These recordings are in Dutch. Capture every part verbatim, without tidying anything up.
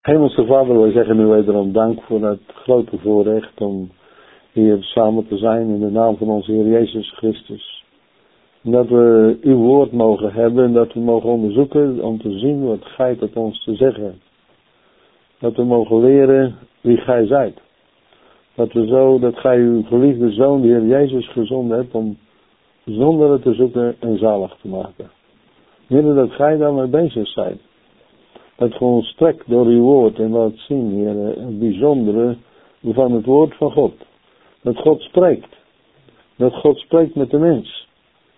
Hemelse Vader, wij zeggen nu wederom dank voor het grote voorrecht om hier samen te zijn in de naam van onze Heer Jezus Christus. En dat we uw woord mogen hebben en dat we mogen onderzoeken om te zien wat gij tot ons te zeggen hebt. Dat we mogen leren wie gij zijt. Dat we zo, dat gij uw geliefde Zoon, de Heer Jezus, gezonden hebt om zonderen te zoeken en zalig te maken. Heer, dat gij daarmee bezig zijt. Dat we ons strekt door uw woord en laat zien, Heer, het bijzondere van het woord van God. Dat God spreekt. Dat God spreekt met de mens.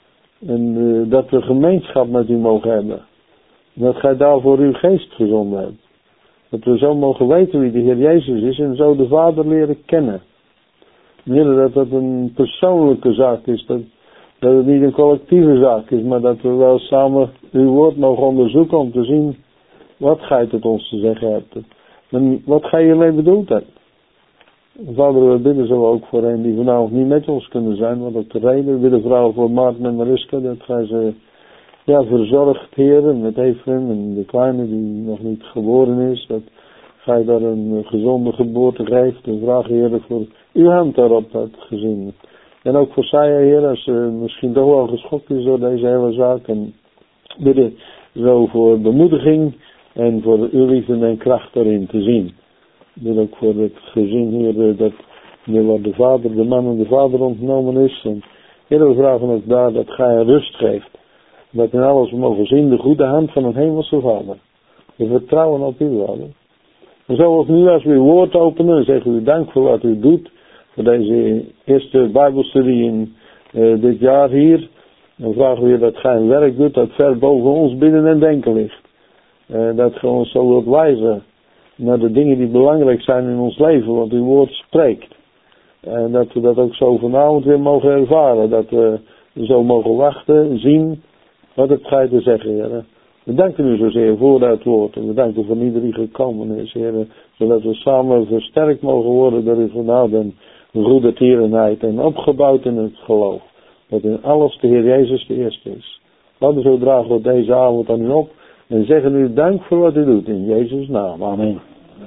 En uh, dat we gemeenschap met u mogen hebben. Dat gij daarvoor uw geest gezonden hebt. Dat we zo mogen weten wie de Heer Jezus is en zo de Vader leren kennen. Heer, dat dat een persoonlijke zaak is. Dat, dat het niet een collectieve zaak is, maar dat we wel samen uw woord mogen onderzoeken om te zien wat gij tot ons te zeggen hebt. En wat gij hiermee bedoeld hebt. Vader, we bidden zo ook voor hen die vanavond niet met ons kunnen zijn, want op de reden. We bidden vooral voor Maarten en Mariska, dat gij ze ja, verzorgt, Heer, met Efrem en de kleine die nog niet geboren is. Dat gij daar een gezonde geboorte geeft. En vraag, Heer, voor uw hand daarop, dat gezin. En ook voor zij, Heer, als ze misschien toch wel geschokt is door deze hele zaak. En bidden zo voor bemoediging en voor uw liefde en kracht daarin te zien. Bid ook voor het gezin, Heer, dat waar de vader, de man en de vader ontnomen is. En Heer, we vragen ook daar dat gij rust geeft. Dat in alles we mogen zien de goede hand van een hemelse Vader. We vertrouwen op u, Vader. En zo ook nu als we uw woord openen, zeggen we u dank voor wat u doet. Voor deze eerste Bijbelstudie in uh, dit jaar hier. Dan vragen we u dat gij een werk doet dat ver boven ons bidden en denken ligt. Uh, dat gij ons zo wilt wijzen naar de dingen die belangrijk zijn in ons leven, wat uw woord spreekt. En dat we dat ook zo vanavond weer mogen ervaren. Dat we zo mogen wachten, zien wat het gij te zeggen, Heer. We danken u zozeer voor dat woord. En we danken voor ieder die gekomen is, Heer. Zodat we samen versterkt mogen worden door uw genade en goede tierenheid. En opgebouwd in het geloof. Dat in alles de Heer Jezus de eerste is. Laten we zo dragen we deze avond aan u op. En zeggen u dank voor wat u doet. In Jezus' naam. Amen.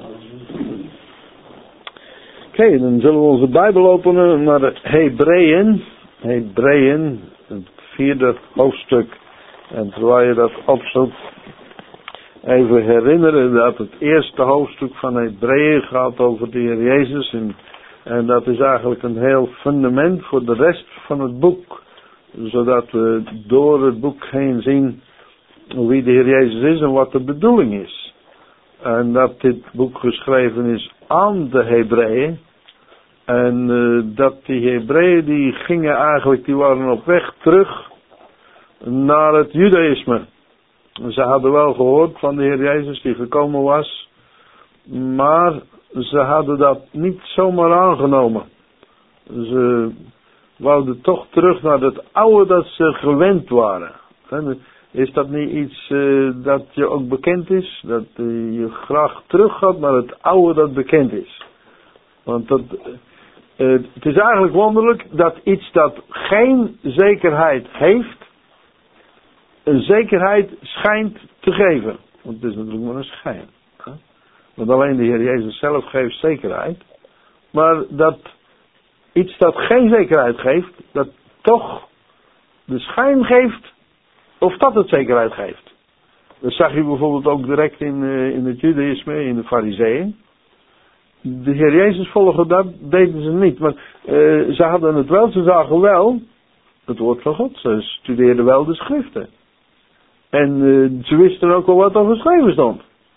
Oké, okay, dan zullen we onze Bijbel openen naar de Hebreeën. Hebreeën, het vierde hoofdstuk. En terwijl je dat opzoekt, even herinneren dat het eerste hoofdstuk van Hebreeën gaat over de Heer Jezus. En, en dat is eigenlijk een heel fundament voor de rest van het boek. Zodat we door het boek heen zien wie de Heer Jezus is en wat de bedoeling is. En dat dit boek geschreven is aan de Hebreeën. En uh, dat die Hebreeën die gingen eigenlijk, die waren op weg terug naar het Judaïsme. Ze hadden wel gehoord van de Heer Jezus die gekomen was. Maar ze hadden dat niet zomaar aangenomen. Ze wouden toch terug naar het oude dat ze gewend waren. Is dat niet iets uh, dat je ook bekend is? Dat uh, je graag terug gaat naar het oude dat bekend is. Want dat, uh, het is eigenlijk wonderlijk dat iets dat geen zekerheid heeft, een zekerheid schijnt te geven. Want het is natuurlijk maar een schijn. Hè? Want alleen de Heer Jezus zelf geeft zekerheid. Maar dat iets dat geen zekerheid geeft, dat toch de schijn geeft of dat het zekerheid geeft. Dat zag je bijvoorbeeld ook direct in, uh, in het Judaïsme, in de Farizeeën. De Heer Jezus volgen, dat deden ze niet. Maar uh, ze hadden het wel, ze zagen wel het woord van God. Ze studeerden wel de schriften. En uh, ze wisten ook wel wat er geschreven stond.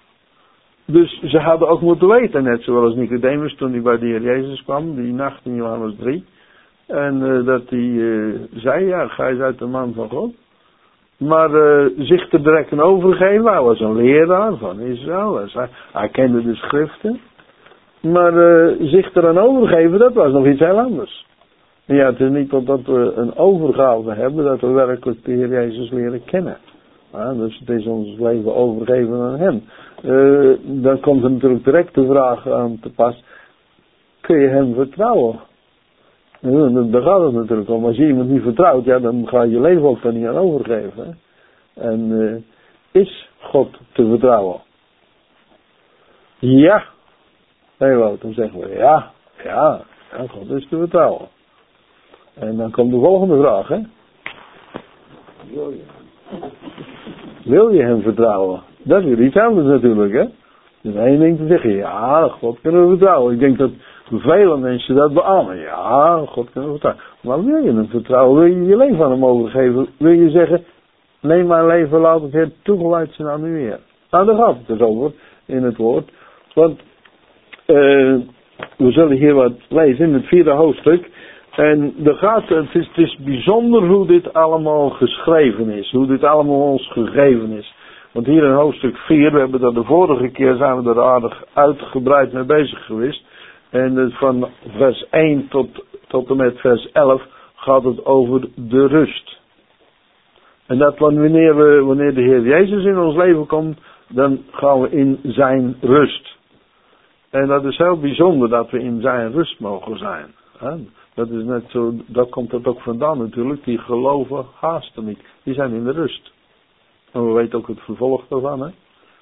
Dus ze hadden ook moeten weten, net zoals Nicodemus toen hij bij de Heer Jezus kwam, die nacht in Johannes drie. En uh, dat hij uh, zei, ja, gij zijt de man van God. Maar uh, zich te direct overgeven, hij was een leraar van Israël, hij, hij kende de schriften. Maar uh, zich eraan overgeven, dat was nog iets heel anders. En ja, het is niet totdat we een overgave hebben, dat we werkelijk de Heer Jezus leren kennen. Ja, dus het is ons leven overgeven aan hem. Uh, dan komt er natuurlijk direct de vraag aan te pas, kun je hem vertrouwen? Ja, daar gaat het natuurlijk om. Als je iemand niet vertrouwt, ja, dan ga je je leven ook daar niet aan overgeven. Hè? En uh, is God te vertrouwen? Ja. Nee, wat, dan zeggen we ja, ja, ja, God is te vertrouwen. En dan komt de volgende vraag, hè. Wil je hem? Wil je hem vertrouwen? Dat is weer iets anders natuurlijk, hè. Dus één ding te zeggen, ja, God kunnen we vertrouwen. Ik denk dat vele mensen dat beamen. Ja, God kunnen we vertrouwen. Maar wil je hem vertrouwen? Wil je je leven aan hem overgeven? Wil je zeggen, neem mijn leven, laat het Heer toegewijd zijn aan u Heer. Nou, daar gaat het dus over in het woord. Want uh, we zullen hier wat lezen in het vierde hoofdstuk. En er gaat, het, is, het is bijzonder hoe dit allemaal geschreven is. Hoe dit allemaal ons gegeven is. Want hier in hoofdstuk vier, we hebben dat de vorige keer zijn we er aardig uitgebreid mee bezig geweest. En van vers één tot, tot en met vers elf gaat het over de rust. En dat wanneer, we, wanneer de Heer Jezus in ons leven komt, dan gaan we in zijn rust. En dat is heel bijzonder dat we in zijn rust mogen zijn. Dat is net zo, daar komt het ook vandaan natuurlijk. Die geloven haasten niet. Die zijn in de rust. En we weten ook het vervolg daarvan, hè.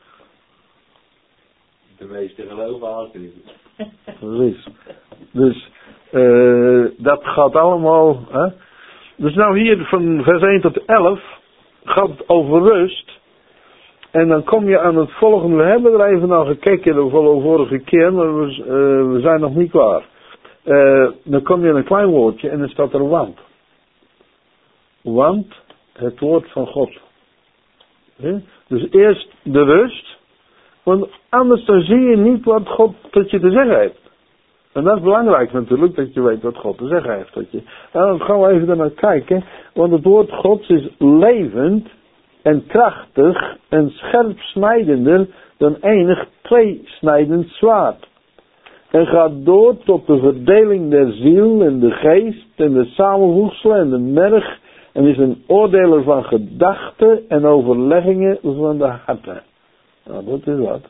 De meeste geloven haasten niet. Precies. Dus uh, dat gaat allemaal, hè. Dus nou hier van vers één tot elf gaat het over rust. En dan kom je aan het volgende. We hebben er even naar gekeken de vorige keer, maar we, uh, we zijn nog niet klaar. Uh, dan kom je aan een klein woordje en dan staat er want. Want het woord van God. He? Dus eerst de rust. Want anders dan zie je niet wat God tot je te zeggen heeft. En dat is belangrijk natuurlijk, dat je weet wat God te zeggen heeft tot je. En dan gaan we even naar kijken. Want het woord Gods is levend en krachtig en scherp snijdender dan enig tweesnijdend zwaard. En gaat door tot de verdeling der ziel en de geest en de samenvoegselen en de merg. En is een oordeler van gedachten en overleggingen van de harten. Nou, dat is wat.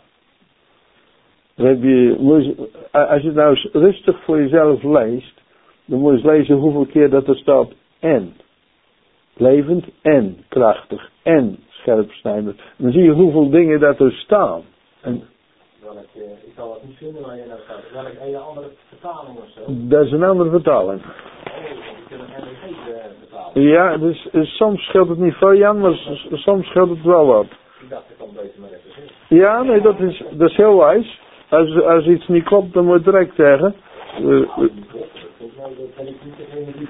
Dan heb je, als je het nou eens rustig voor jezelf leest, dan moet je eens lezen hoeveel keer dat er staat en. Levend en krachtig en scherpsnijdend. Dan zie je hoeveel dingen dat er staan. En Welk, uh, ik zal het niet vinden waar je naar staat. Welk een andere vertaling of zo? Dat is een andere vertaling. Oh, ik heb een N B G uh, vertaling. Ja, dus, dus soms scheelt het niet veel, Jan, maar s- soms scheelt het wel wat. Ik dacht, ik kan beter maar even zeggen. Ja, nee, dat is, dat is heel wijs. Als, als iets niet klopt, dan moet je direct zeggen. Uh, uh, Volgens mij ben ik niet degene die...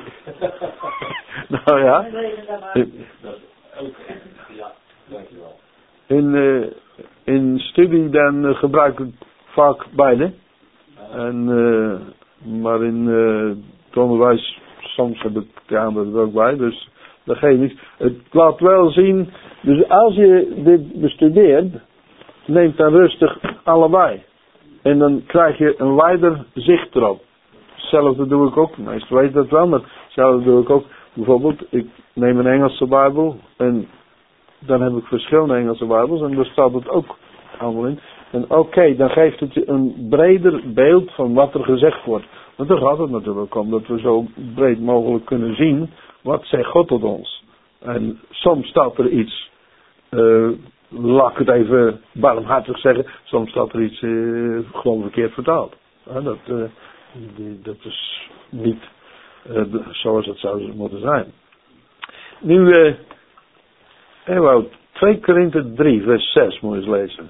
nou ja. Nee, nee, dat is ook... Ja, dankjewel. In, uh, in studie dan uh, gebruik ik vaak beide. En, uh, maar in uh, het onderwijs soms heb ik de andere er ook bij. Dus dat geeft niet. Het laat wel zien. Dus als je dit bestudeert, neem dan rustig allebei. En dan krijg je een wijder zicht erop. Hetzelfde doe ik ook. De meesten weten dat wel, maar hetzelfde doe ik ook. Bijvoorbeeld, ik neem een Engelse Bijbel en dan heb ik verschillende Engelse Bijbels en daar staat het ook allemaal in. En oké, okay, dan geeft het je een breder beeld van wat er gezegd wordt. Want daar gaat het natuurlijk om, dat we zo breed mogelijk kunnen zien, wat zegt God tot ons. En soms staat er iets, uh, laat ik het even barmhartig zeggen, soms staat er iets uh, gewoon verkeerd vertaald. Ja, dat, uh, die, dat is niet uh, zoals het zou moeten zijn. Nu, uh, hey, wou, twee Korinthe drie, vers zes moet je eens lezen.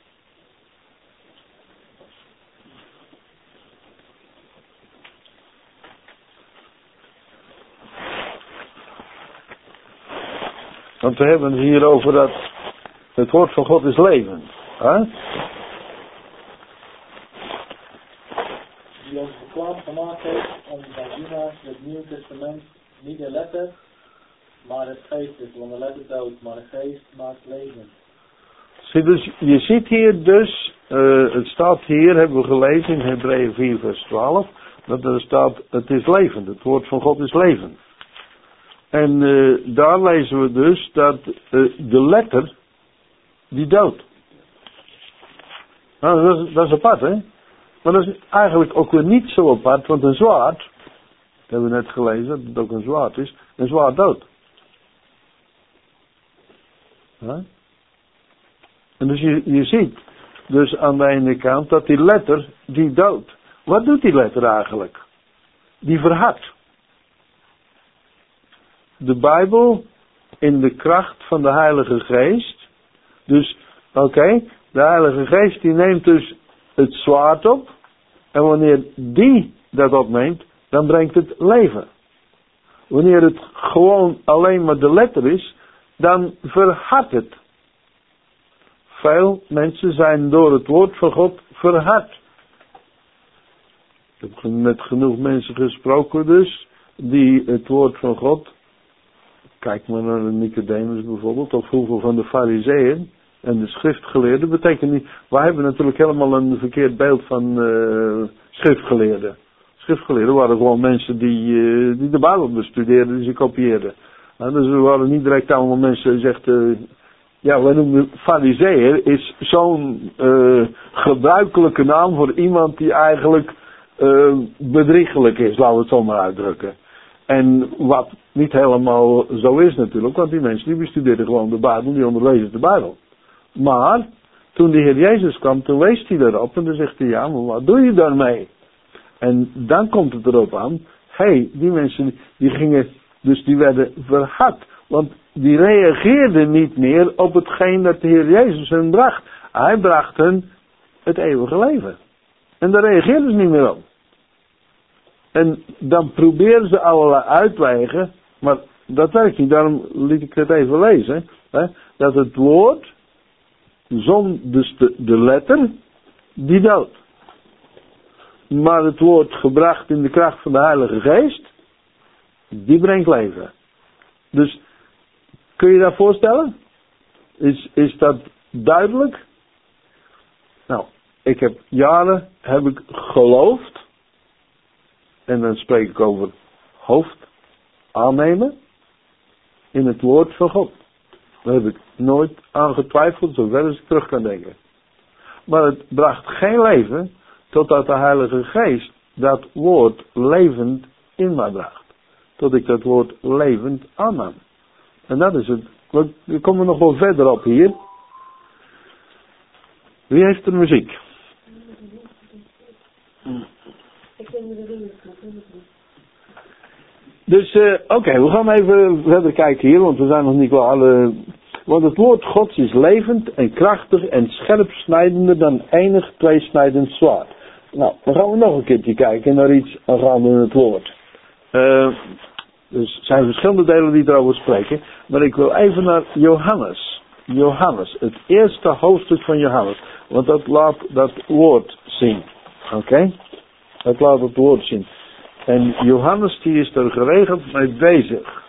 Want we hebben het hier over dat het woord van God is levend. Huh? Die ons bekwaam gemaakt heeft om bij dienaars het Nieuw Testament niet de letter, maar het geest is. Want de letter dood, maar de geest maakt leven. Zie, dus, je ziet hier dus, uh, het staat hier, hebben we gelezen in Hebreeën vier vers twaalf, dat er staat, het is levend, het woord van God is levend. En uh, daar lezen we dus dat uh, de letter, die doodt. Nou, dat is, dat is apart, hè? Maar dat is eigenlijk ook weer niet zo apart, want een zwaard, dat hebben we net gelezen, dat het ook een zwaard is, een zwaard doodt. Huh? En dus je, je ziet, dus aan de ene kant dat die letter, die doodt. Wat doet die letter eigenlijk? Die verhardt. De Bijbel in de kracht van de Heilige Geest. Dus, oké, okay, de Heilige Geest die neemt dus het zwaard op. En wanneer die dat opneemt, dan brengt het leven. Wanneer het gewoon alleen maar de letter is, dan verhardt het. Veel mensen zijn door het woord van God verhard. Ik heb met genoeg mensen gesproken dus, die het woord van God, kijk maar naar de Nicodemus bijvoorbeeld, of hoeveel van de Farizeeën en de schriftgeleerden, betekent niet, wij hebben natuurlijk helemaal een verkeerd beeld van uh, schriftgeleerden. Schriftgeleerden waren gewoon mensen die, uh, die de Bijbel bestudeerden, die ze kopieerden. Nou, dus we waren niet direct allemaal mensen die zegt, uh, ja, wij noemen Farizeeër is zo'n uh, gebruikelijke naam voor iemand die eigenlijk uh, bedriegelijk is, laten we het zo maar uitdrukken. En wat niet helemaal zo is natuurlijk, want die mensen die bestudeerden gewoon de Bijbel, die onderwezen de Bijbel. Maar, toen de Heer Jezus kwam, toen wees hij erop en dan zegt hij, ja, maar wat doe je daarmee? En dan komt het erop aan, hé, hey, die mensen die gingen, dus die werden verhard. Want die reageerden niet meer op hetgeen dat de Heer Jezus hen bracht. Hij bracht hen het eeuwige leven. En daar reageerden ze niet meer op. En dan proberen ze allerlei uitwegen, maar dat werkt niet. Daarom liet ik het even lezen. Hè, dat het woord, zon, dus de, de letter, die doodt. Maar het woord gebracht in de kracht van de Heilige Geest, die brengt leven. Dus, kun je dat voorstellen? Is, is dat duidelijk? Nou, ik heb jaren, heb ik geloofd, en dan spreek ik over hoofd aannemen, in het woord van God. Daar heb ik nooit aan getwijfeld, zover als ik terug kan denken. Maar het bracht geen leven, totdat de Heilige Geest dat woord levend in mij bracht. Tot ik dat woord levend aannam. En dat is het. We komen nog wel verder op hier. Wie heeft er muziek? Dus, uh, oké, okay, we gaan even verder kijken hier, want we zijn nog niet klaar. Uh, want het woord Gods is levend en krachtig en scherp snijdender dan enig tweesnijdend zwaard. Nou, dan gaan we nog een keertje kijken naar iets aangaande het woord. Uh, dus er zijn verschillende delen die erover spreken. Maar ik wil even naar Johannes. Johannes, het eerste hoofdstuk van Johannes. Want dat laat dat woord zien. Oké? Okay? Dat laat het woord zien. En Johannes die is er geregeld mee bezig.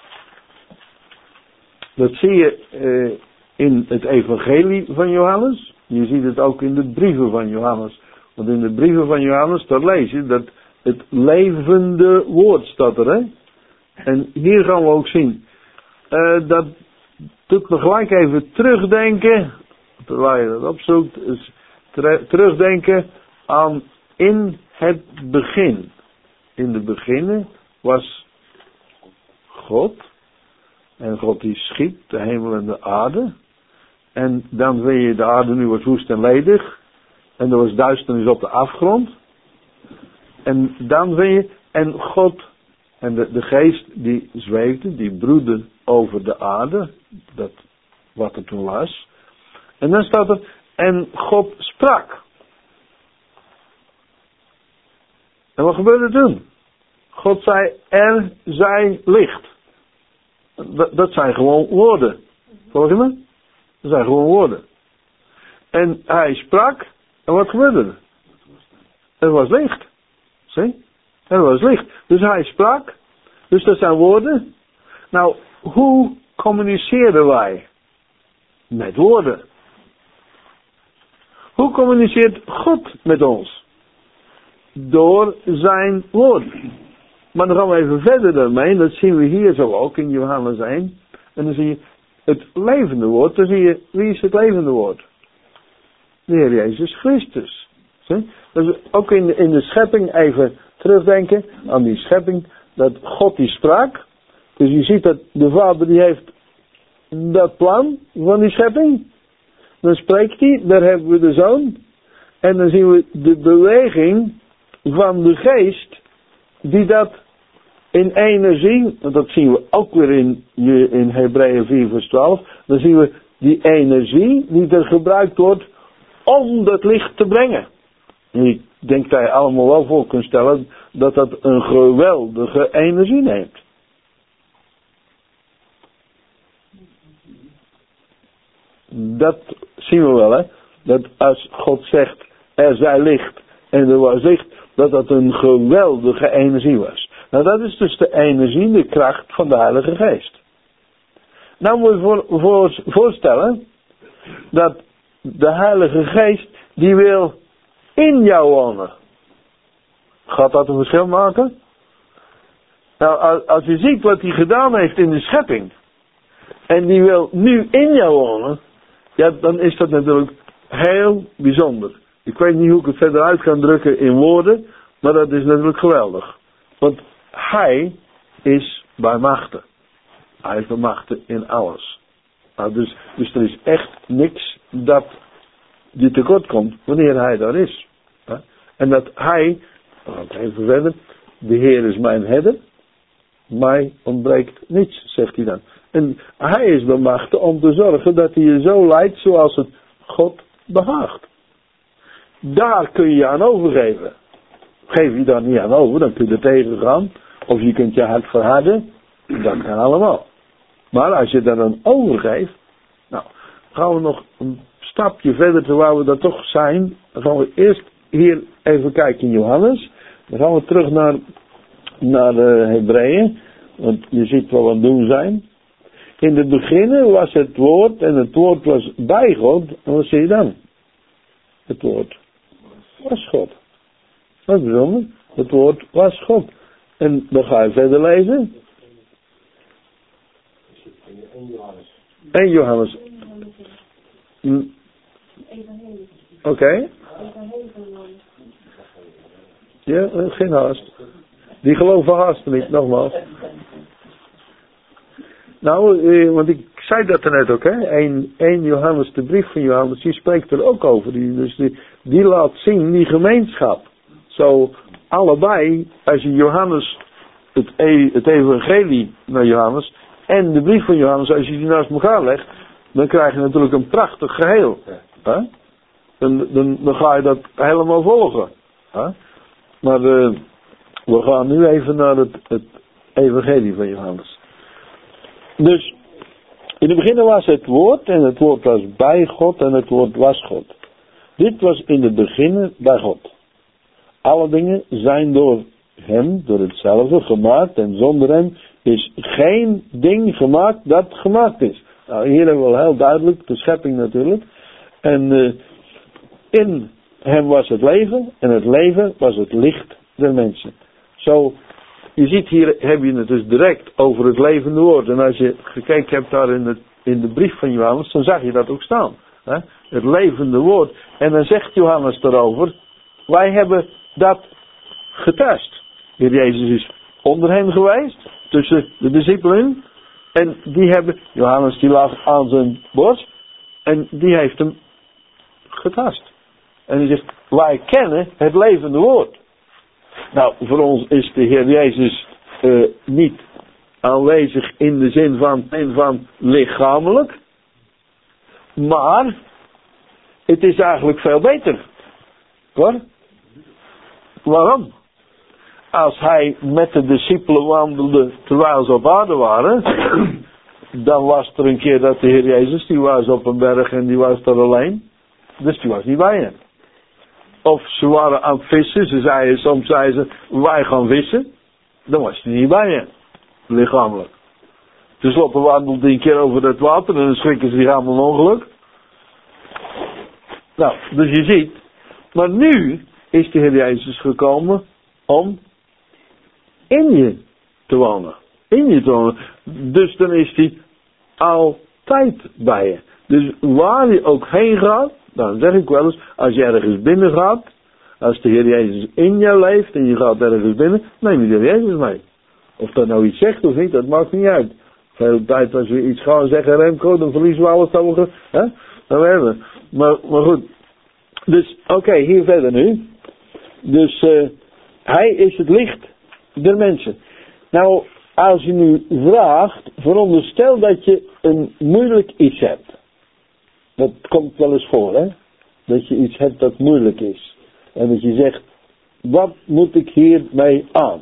Dat zie je uh, in het evangelie van Johannes. Je ziet het ook in de brieven van Johannes. Want in de brieven van Johannes, daar lees je dat het levende woord staat er, hè. En hier gaan we ook zien. Uh, dat doet me gelijk even terugdenken, terwijl je dat opzoekt, is ter- terugdenken aan in het begin. In de beginnen was God. En God die schiep de hemel en de aarde. En dan weet je, de aarde nu was woest en ledig. En er was duisternis op de afgrond. En dan weet je, en God, en de, de geest die zweefde, die broedde over de aarde. Dat, wat er toen was. En dan staat er, en God sprak. En wat gebeurde toen? God zei, er zij licht. Dat, dat zijn gewoon woorden. Volg je me? Dat zijn gewoon woorden. En hij sprak. En wat gebeurde er? Er was licht. Zie? Er was licht. Dus hij sprak. Dus dat zijn woorden. Nou, hoe communiceren wij? Met woorden. Hoe communiceert God met ons? Door zijn woord. Maar dan gaan we even verder daarmee. Dat zien we hier zo ook in Johannes één. En dan zie je het levende woord. Dan zie je, wie is het levende woord? De Heer Jezus Christus. Zie? Dus ook in de, in de schepping even terugdenken aan die schepping. Dat God die sprak. Dus je ziet dat de Vader die heeft dat plan van die schepping. Dan spreekt hij. Daar hebben we de Zoon. En dan zien we de beweging van de geest die dat in energie, dat zien we ook weer in, in Hebreeën vier vers twaalf, dan zien we die energie die er gebruikt wordt om dat licht te brengen. En ik denk dat je allemaal wel voor kunt stellen dat dat een geweldige energie neemt. Dat zien we wel, hè. Dat als God zegt, er zij licht en er was licht, dat dat een geweldige energie was. Nou, dat is dus de energie, de kracht van de Heilige Geest. Nou moet je voor, voor, voorstellen dat de Heilige Geest, die wil in jou wonen. Gaat dat een verschil maken? Nou, als je ziet wat hij gedaan heeft in de schepping, en die wil nu in jou wonen, ja, dan is dat natuurlijk heel bijzonder. Ik weet niet hoe ik het verder uit kan drukken in woorden, maar dat is natuurlijk geweldig. Want hij is bij machten. Hij is bij machten in alles. Nou, dus, dus er is echt niks dat je tekort komt wanneer hij daar is. Ja? En dat hij, even verder, de Heer is mijn herder, mij ontbreekt niets, zegt hij dan. En hij is bij machten om te zorgen dat hij je zo leidt zoals het God behaagt. Daar kun je je aan overgeven. Geef je daar niet aan over, dan kun je er tegen gaan. Of je kunt je hart verharden. Dat kan allemaal. Maar als je daar dan overgeeft. Nou, gaan we nog een stapje verder terwijl we daar toch zijn. Dan gaan we eerst hier even kijken in Johannes. Dan gaan we terug naar, naar de Hebreeën. Want je ziet wat we aan het doen zijn. In het begin was het woord en het woord was bij God. En wat zie je dan? Het woord was God. Dat is bijzonder. Het woord was God. En dan ga je verder lezen. één Johannes. Hm. Oké. Okay. Ja, geen haast. Die geloven haast niet, nogmaals. Nou, eh, want ik zei dat er net ook, hè. één Johannes, de brief van Johannes, die spreekt er ook over. Die, dus die, die laat zien die gemeenschap. Zo, allebei, als je Johannes, het, e, het evangelie naar Johannes, en de brief van Johannes, als je die naast elkaar legt, dan krijg je natuurlijk een prachtig geheel. Hè? Dan, dan, dan ga je dat helemaal volgen. Hè? Maar uh, we gaan nu even naar het, het evangelie van Johannes. Dus, in het begin was het woord, en het woord was bij God, en het woord was God. Dit was in het begin bij God. Alle dingen zijn door hem, door hetzelfde gemaakt, en zonder hem is geen ding gemaakt dat gemaakt is. Nou, hier hebben we wel heel duidelijk, de schepping natuurlijk. En uh, in hem was het leven, en het leven was het licht der mensen. Zo, je ziet hier, heb je het dus direct over het levende woord. En als je gekeken hebt daar in, het, in de brief van Johannes, dan zag je dat ook staan. Hè? Het levende woord. En dan zegt Johannes daarover, wij hebben dat getest. Heer Jezus is onder hen geweest, tussen de discipelen. En die hebben, Johannes die lag aan zijn borst, en die heeft hem getast. En hij zegt, wij kennen het levende woord. Nou, voor ons is de Heer Jezus uh, niet aanwezig in de zin van, in van lichamelijk. Maar het is eigenlijk veel beter. Hoor? Waarom? Als hij met de discipelen wandelde terwijl ze op aarde waren, dan was er een keer dat de Heer Jezus, die was op een berg en die was daar alleen. Dus die was niet bij hen. Of ze waren aan het vissen, ze zeiden, soms zeiden ze, wij gaan vissen. Dan was hij niet bij hen. Lichamelijk. Dus lopen wandelde die een keer over het water en dan schrikken ze zich allemaal een ongeluk. Nou, dus je ziet. Maar nu is de Heer Jezus gekomen om in je te wonen. In je te wonen. Dus dan is hij altijd bij je. Dus waar je ook heen gaat, dan zeg ik wel eens, als je ergens binnen gaat, als de Heer Jezus in jou leeft en je gaat ergens binnen, neem je de Heer Jezus mee. Of dat nou iets zegt of niet, dat maakt niet uit. Veel tijd als we iets gaan zeggen, Remco, dan verliezen we alles over. Hè? Dan hebben we. Maar, maar goed, Dus, oké, okay, hier verder nu. Dus, uh, hij is het licht der mensen. Nou, als je nu vraagt, veronderstel dat je een moeilijk iets hebt. Dat komt wel eens voor, hè? Dat je iets hebt dat moeilijk is. En dat je zegt, wat moet ik hiermee aan?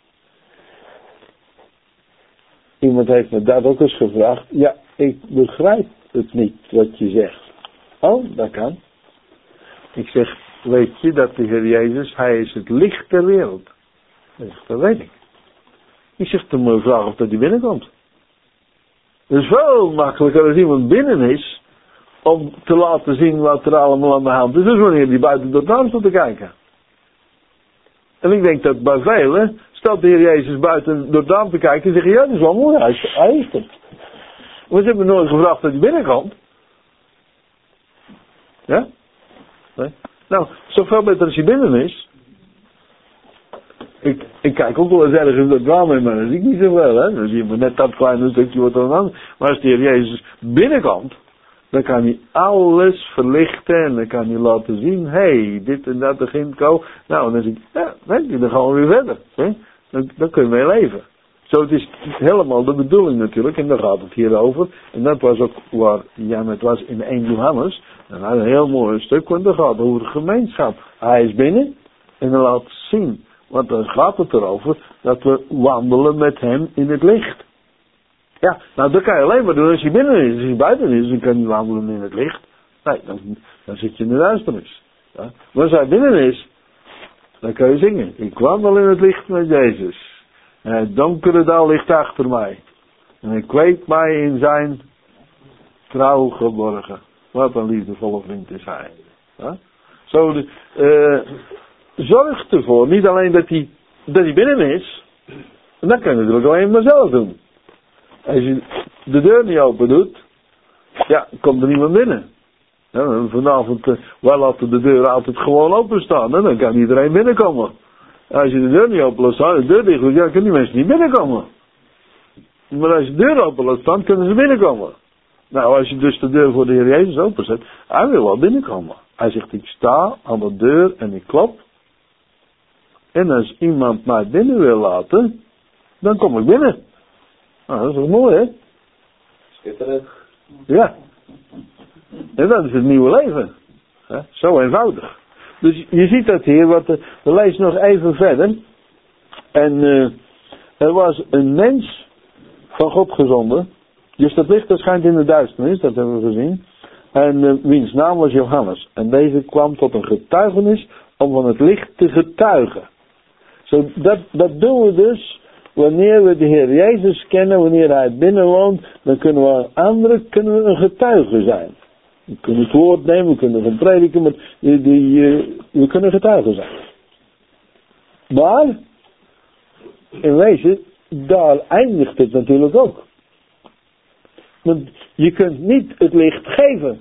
Iemand heeft me dat ook eens gevraagd. Ja, ik begrijp het niet wat je zegt. Oh, dat kan. Ik zeg, weet je dat de Heer Jezus, hij is het licht der wereld. Zeg, dat weet ik. Ik zeg, dan moet je vragen of dat hij binnenkomt. Het is veel makkelijker als iemand binnen is, om te laten zien wat er allemaal aan de hand is. Dus wanneer die buiten door het raam staat te kijken. En ik denk dat bij velen, staat de Heer Jezus buiten door het raam te kijken en zeggen, ja, dat is wel mooi, hij is, hij is er. Maar ze hebben nooit gevraagd dat hij binnenkomt. Ja? Nee? Nou, zoveel beter als hij binnen is. Ik, ik kijk ook wel eens ergens door het raam in, maar dat zie ik niet zoveel, hè. Dan zie je maar net dat kleine stukje wat er aan. Maar als de Heer Jezus binnenkomt, dan kan hij alles verlichten en dan kan hij laten zien, hé, hey, dit en dat begint ko. Nou, dan zeg ik, ja, nee, dan gaan we weer verder. Hè? Dan, dan kun je mee leven. Zo, het is helemaal de bedoeling natuurlijk, en daar gaat het hier over. En dat was ook waar Jan het was in één Johannes. En dat is een heel mooi stuk, want dat gaat over gemeenschap. Hij is binnen en hij laat zien. Want dan gaat het erover dat we wandelen met hem in het licht. Ja, nou dat kan je alleen maar doen als je binnen is. Als je buiten is, dan kan je wandelen in het licht. Nee, dan, dan zit je in de duisternis. Ja. Maar als hij binnen is, dan kan je zingen. Ik wandel in het licht met Jezus. En het donkere dal ligt achter mij. En ik weet mij in zijn trouw geborgen. Wat een liefdevolle vriend is hij. Ja. Zo, de, uh, zorg ervoor, niet alleen dat hij, dat hij binnen is. En dat kan je natuurlijk alleen maar zelf doen. Als je de deur niet open doet, ja, komt er niemand binnen. Ja, vanavond, uh, wij laten de deur altijd gewoon openstaan, hè, dan kan iedereen binnenkomen. Als je de deur niet open laat staan, de deur dicht doet, ja, dan kunnen die mensen niet binnenkomen. Maar als je de deur open laat staan, kunnen ze binnenkomen. Nou, als je dus de deur voor de Heer Jezus openzet, hij wil wel binnenkomen. Hij zegt, ik sta aan de deur en ik klop. En als iemand mij binnen wil laten, dan kom ik binnen. Nou, dat is toch mooi, hè? Schitterend. Ja. En dat is het nieuwe leven. He? Zo eenvoudig. Dus je ziet dat hier, wat we lezen nog even verder. En uh, er was een mens van God gezonden. Dus dat licht dat schijnt in de duisternis, dat hebben we gezien. En uh, wiens naam was Johannes. En deze kwam tot een getuigenis om van het licht te getuigen. Zo, dat, dat doen we dus wanneer we de Heer Jezus kennen, wanneer Hij binnenwoont, dan kunnen we aan anderen kunnen we een getuige zijn. We kunnen het woord nemen, we kunnen gaan prediken, maar die, die, we kunnen getuigen zijn. Maar, in wezen, daar eindigt het natuurlijk ook. Want je kunt niet het licht geven.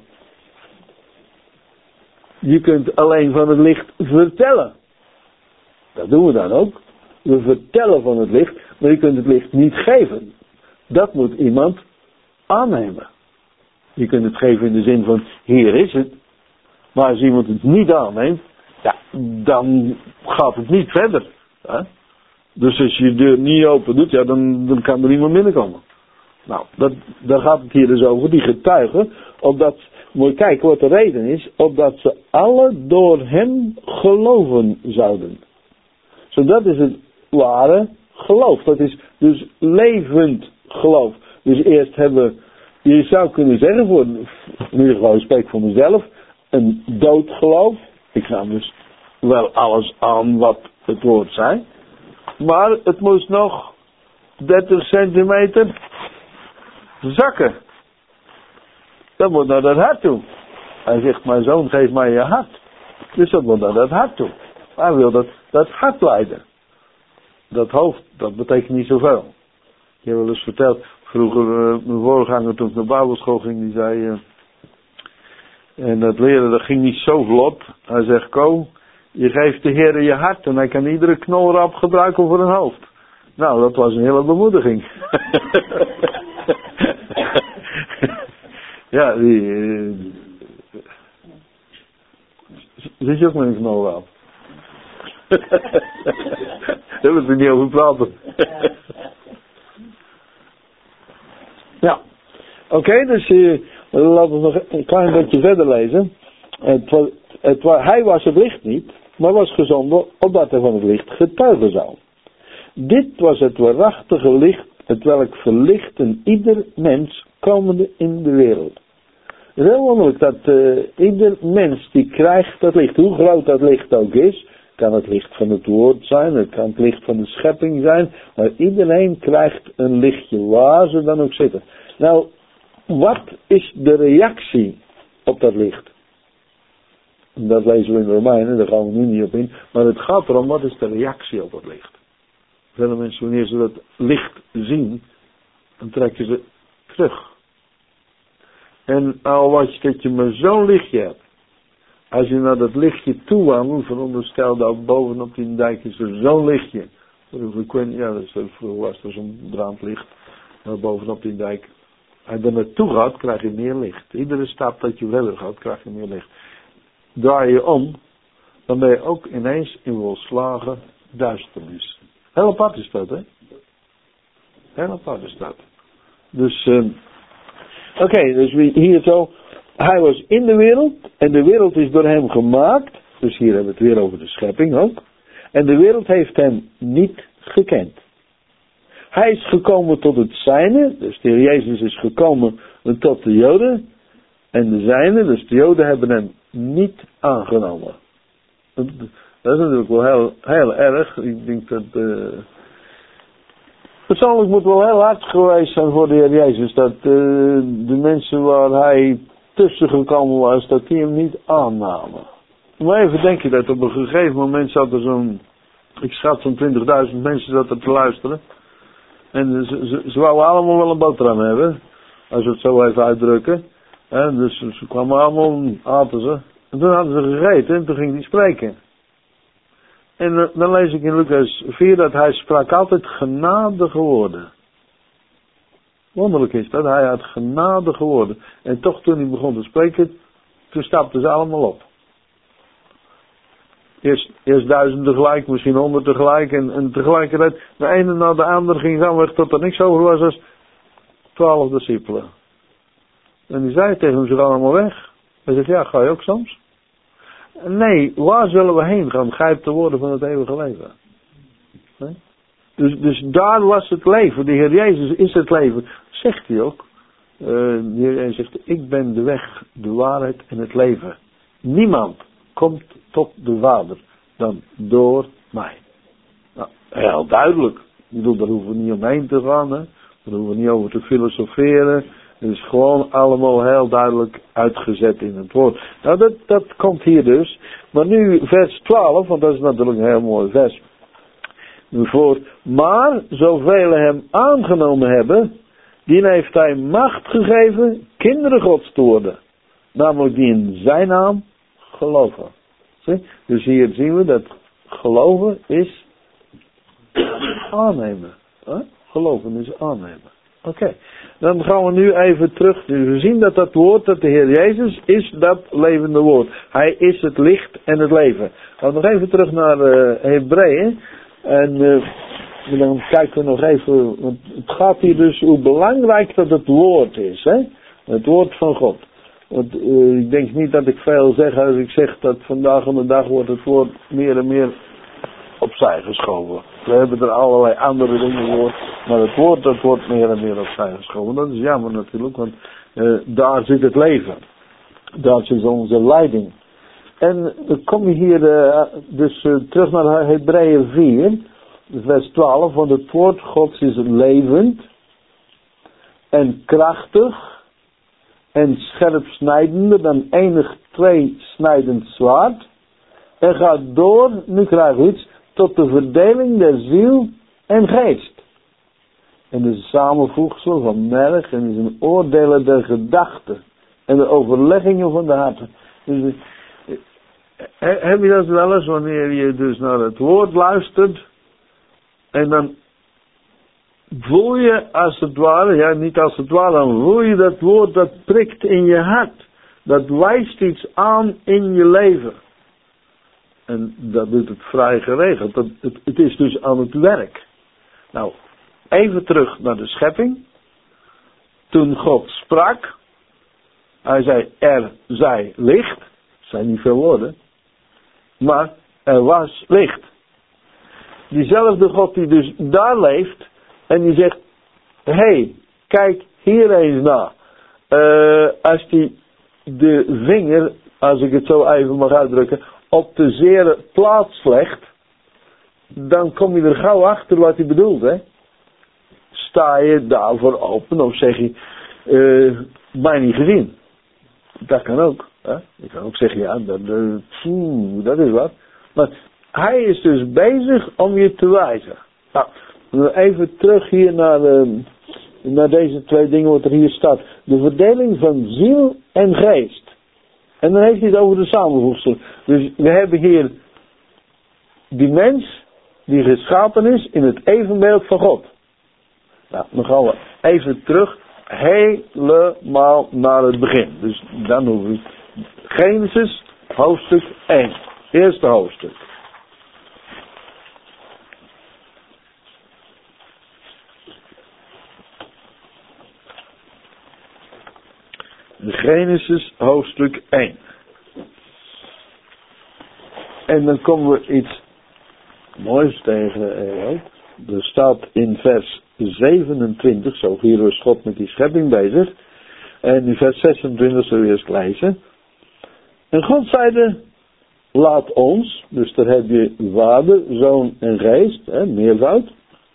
Je kunt alleen van het licht vertellen. Dat doen we dan ook. We vertellen van het licht, maar je kunt het licht niet geven. Dat moet iemand aannemen. Je kunt het geven in de zin van, hier is het. Maar als iemand het niet aanneemt, ja, dan gaat het niet verder. Hè? Dus als je de deur niet open doet, ja, dan, dan kan er niemand binnenkomen. Nou, dat, daar gaat het hier dus over, die getuigen. Opdat, moet je kijken wat de reden is, opdat ze alle door hem geloven zouden. Zo, dat is het ware geloof. Dat is dus levend geloof. Dus eerst hebben, je zou kunnen zeggen, voor, in ieder geval ik spreek voor mezelf, een dood geloof. Ik ga dus wel alles aan wat het woord zei. Maar het moest nog dertig centimeter zakken. Dat moet naar dat hart toe. Hij zegt, mijn zoon, geef mij je hart. Dus dat moet naar dat hart toe. Hij wil dat, dat hart leiden. Dat hoofd, dat betekent niet zoveel. Ik heb wel eens verteld, vroeger uh, mijn voorganger toen ik naar Bijbelschool ging, die zei, uh, en dat leren dat ging niet zo vlot. Hij zegt, Ko, je geeft de Heer je hart en hij kan iedere knolrap gebruiken voor een hoofd. Nou, dat was een hele bemoediging. Ja, die, uh, Zit je ook met een knol wel? Daar hebben we het niet over praten. Ja. Oké, okay, dus uh, laten we nog een klein beetje verder lezen. Het, het, het, hij was het licht niet, maar was gezonden opdat hij van het licht getuigen zou. Dit was het waarachtige licht, het welk verlicht een ieder mens komende in de wereld. Het is heel wonderlijk dat uh, ieder mens die krijgt dat licht, hoe groot dat licht ook is, kan het licht van het woord zijn, het kan het licht van de schepping zijn, maar iedereen krijgt een lichtje waar ze dan ook zitten. Nou, wat is de reactie op dat licht? Dat lezen we in de Romeinen, daar gaan we nu niet op in, maar het gaat erom, wat is de reactie op het licht? Vele mensen, wanneer ze dat licht zien, dan trekken ze terug. En al wat je, dat je maar zo'n lichtje hebt, als je naar dat lichtje toe wandelt, veronderstel dat bovenop die dijk is er zo'n lichtje. Ik weet, ja, dat is, vroeger was er zo'n brandlicht bovenop die dijk. Als je er naartoe gaat, krijg je meer licht. Iedere stap dat je verder gaat, krijg je meer licht. Draai je om, dan ben je ook ineens in volslagen duisternis. Heel apart is dat, hè? Heel apart is dat. Dus, um, oké, okay, dus hier zo. Hij was in de wereld en de wereld is door hem gemaakt. Dus hier hebben we het weer over de schepping ook. En de wereld heeft hem niet gekend. Hij is gekomen tot het zijne, dus de Heer Jezus is gekomen tot de Joden. En de zijne, dus de Joden hebben hem niet aangenomen. Dat is natuurlijk wel heel, heel erg. Ik denk dat... Uh, persoonlijk moet het wel heel hard geweest zijn voor de Heer Jezus. Dat uh, de mensen waar hij tussen gekomen was, dat die hem niet aannamen. Maar even denk je dat op een gegeven moment zat er zo'n... Ik schat zo'n twintigduizend mensen zat er te luisteren. En ze, ze, ze wouden allemaal wel een boterham hebben. Als we het zo even uitdrukken. En dus ze kwamen allemaal, aten ze. En toen hadden ze gegeten en toen ging hij spreken. En uh, dan lees ik in Lucas vier dat hij sprak altijd genadige woorden. Wonderlijk is dat, hij had genadige woorden. En toch toen hij begon te spreken, toen stapten ze allemaal op. Eerst, eerst duizend tegelijk, misschien honderd tegelijk. En, en tegelijkertijd, de ene na de andere ging zo weg tot er niks over was als twaalf discipelen. En die zei tegen hem, ze gaan allemaal weg. Hij zegt, ja, ga je ook soms? Nee, waar zullen we heen gaan? Grijp de woorden van het eeuwige leven. Nee? Dus, dus daar was het leven. De Heer Jezus is het leven. Zegt hij ook. Uh, de Heer Jezus zegt, ik ben de weg, de waarheid en het leven. Niemand komt tot de Vader dan door mij. Nou, heel duidelijk. Ik bedoel, daar hoeven we niet omheen te gaan. Hè? Daar hoeven we niet over te filosoferen. Het is gewoon allemaal heel duidelijk uitgezet in het woord. Nou, dat, dat komt hier dus. Maar nu vers twaalf, want dat is natuurlijk een heel mooi vers. Nu voor, maar zoveel hem aangenomen hebben, die heeft hij macht gegeven kinderen Gods te worden. Namelijk die in zijn naam geloven. Zie? Dus hier zien we dat geloven is aannemen. Huh? Geloven is aannemen. Oké, okay. Dan gaan we nu even terug. Dus we zien dat dat woord, dat de Heer Jezus is dat levende woord. Hij is het licht en het leven. Gaan we nog even terug naar uh, Hebreeën. En uh, dan kijken we nog even, want het gaat hier dus hoe belangrijk dat het woord is. Hè? Het woord van God. Want uh, ik denk niet dat ik veel zeg als ik zeg dat vandaag aan de dag wordt het woord meer en meer opzij geschoven. We hebben er allerlei andere dingen voor, maar het woord dat wordt meer en meer opzij geschoven. Dat is jammer natuurlijk, want uh, daar zit het leven. Daar zit onze leiding. En dan kom je hier uh, dus uh, terug naar Hebreeën vier, vers twaalf, want het woord Gods is levend en krachtig en scherpsnijdender dan enig tweesnijdend zwaard en gaat door, nu krijg je iets, tot de verdeling der ziel en geest. En de samenvoegsel van merg en is een oordelen der gedachten en de overleggingen van de harten. Dus, heb je dat wel eens wanneer je dus naar het woord luistert en dan voel je als het ware, ja niet als het ware, dan voel je dat woord dat prikt in je hart. Dat wijst iets aan in je leven. En dat doet het vrij geregeld. Dat, het, het is dus aan het werk. Nou, even terug naar de schepping. Toen God sprak. Hij zei, er zij licht. Dat zijn niet veel woorden. Maar er was licht. Diezelfde God die dus daar leeft. En die zegt, hé, hey, kijk hier eens naar. Uh, als die de vinger, als ik het zo even mag uitdrukken, op de zere plaats legt, dan kom je er gauw achter wat hij bedoelt, hè. Sta je daarvoor open of zeg je, uh, mij niet gezien. Dat kan ook, hè. Je kan ook zeggen, ja, dat, uh, pfoe, dat is wat. Maar hij is dus bezig om je te wijzen. Nou, even terug hier naar, uh, naar deze twee dingen wat er hier staat. De verdeling van ziel en geest. En dan heeft hij het over de samenvoegsel. Dus we hebben hier die mens die geschapen is in het evenbeeld van God. Nou, dan gaan we even terug helemaal naar het begin. Dus dan hoeven we Genesis hoofdstuk één. Eerste hoofdstuk. Genesis hoofdstuk één. En dan komen we iets moois tegen. Er staat in vers zevenentwintig, zo hier is God met die schepping bezig. En in vers zesentwintig zullen we eerst lezen. En God zeide, laat ons, dus daar heb je Vader, Zoon en Geest, hè, meervoud,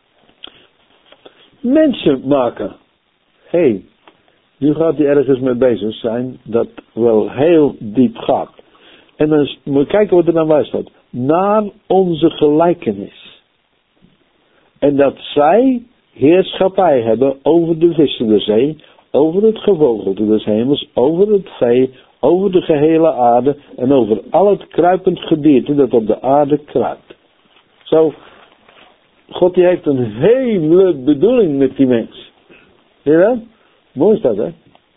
mensen maken. Hé, hey, nu gaat hij ergens mee bezig zijn dat wel heel diep gaat. En dan moet je kijken wat er dan bij staat. Naar onze gelijkenis. En dat zij heerschappij hebben over de vissen der zee, over het gevogelte des hemels, over het vee, over de gehele aarde en over al het kruipend gedierte dat op de aarde kruipt. Zo, God die heeft een hele bedoeling met die mens. Zie je dat? Mooi is dat, hè?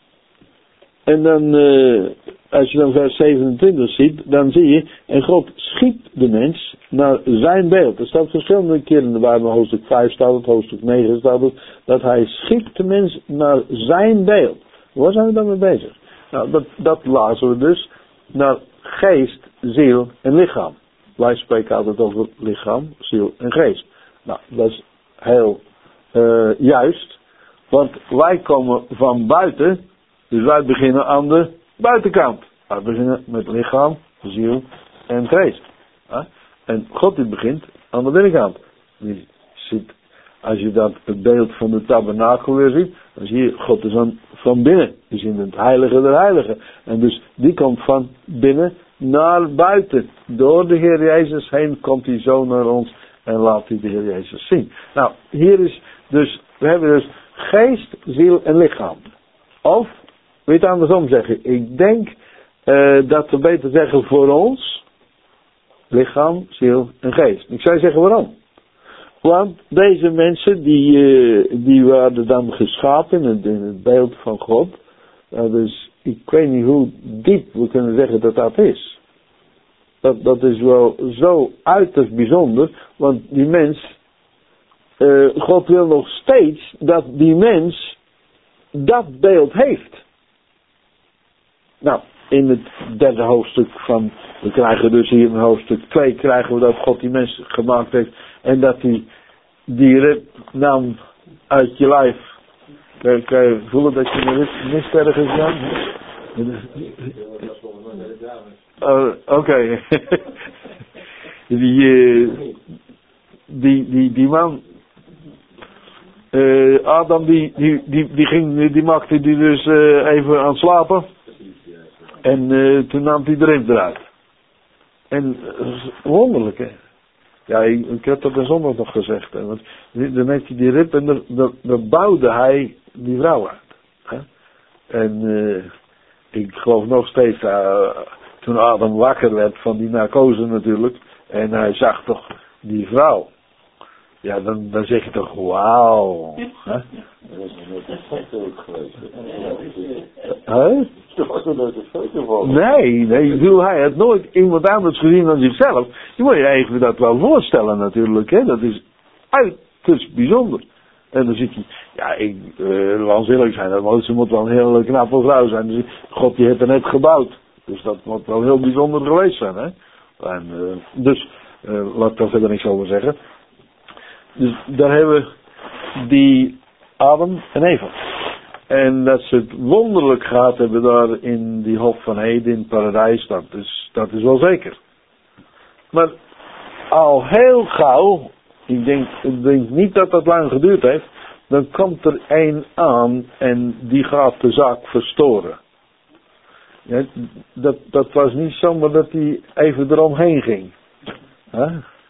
En dan, uh, als je dan vers zevenentwintig ziet, dan zie je, en God schiep de mens naar zijn beeld. Er staat verschillende keren in de Bijbel, hoofdstuk vijf staat het, hoofdstuk negen staat het, dat hij schiep de mens naar zijn beeld. Waar zijn we dan mee bezig? Nou, dat, dat lazen we dus naar geest, ziel en lichaam. Wij spreken altijd over lichaam, ziel en geest. Nou, dat is heel uh, juist, want wij komen van buiten. Dus wij beginnen aan de buitenkant. Wij beginnen met lichaam, ziel en geest. En God die begint aan de binnenkant. Die ziet, als je dat het beeld van de tabernakel weer ziet, dan zie je God is dan van binnen. Je ziet het heilige der heiligen. En dus die komt van binnen naar buiten. Door de Heer Jezus heen komt hij zo naar ons en laat hij de Heer Jezus zien. Nou, hier is dus, we hebben dus geest, ziel en lichaam. Of, weet je andersom zeggen, ik denk uh, dat we beter zeggen voor ons, lichaam, ziel en geest. Ik zou zeggen waarom. Want deze mensen die, uh, die waren dan geschapen in het, in het beeld van God. Uh, dus ik weet niet hoe diep we kunnen zeggen dat dat is. Dat, dat is wel zo uiterst bijzonder, want die mens, uh, God wil nog steeds dat die mens dat beeld heeft. Nou, in het derde hoofdstuk van, we krijgen dus hier in hoofdstuk twee, krijgen we dat God die mens gemaakt heeft en dat hij die rib nam uit je lijf. Kan, kan je voelen dat je een rib mist ergens, Jan? Uh, Oké. Okay. die, uh, die, die, die man, uh, Adam, die, die, die, die, ging, die maakte die dus uh, even aan het slapen. En uh, toen nam hij de rib eruit. En uh, wonderlijk, hè. Ja, ik, ik heb dat bij zondag nog gezegd. Hè, want dan heeft hij die rib en dan bouwde hij die vrouw uit. Hè. En uh, ik geloof nog steeds, uh, toen Adam wakker werd van die narcose natuurlijk. En hij zag toch die vrouw. Ja, dan, dan zeg je toch, wauw. Huh? Dat was nog nooit een foto ook geweest. Huh? Er was nog nooit een foto van. Nee, nee, ik bedoel, hij had nooit iemand anders gezien dan zichzelf. Je moet je even dat wel voorstellen natuurlijk, hè. Dat is uiterst bijzonder. En dan zit hij, ja, ik, uh, laat ons eerlijk zijn, dat moet, ze moet wel een heel knappe vrouw zijn. Dus God die heeft er net gebouwd. Dus dat moet wel heel bijzonder geweest zijn, hè. En, uh, dus, uh, laat ik daar verder niks over zeggen. Dus daar hebben we die Adam en Eva. En dat ze het wonderlijk gehad hebben daar in die Hof van Eden, in het paradijs, dat is, dat is wel zeker. Maar al heel gauw, ik denk, ik denk niet dat dat lang geduurd heeft, dan komt er één aan en die gaat de zaak verstoren. Ja, dat, dat was niet zomaar dat hij even eromheen ging. Huh?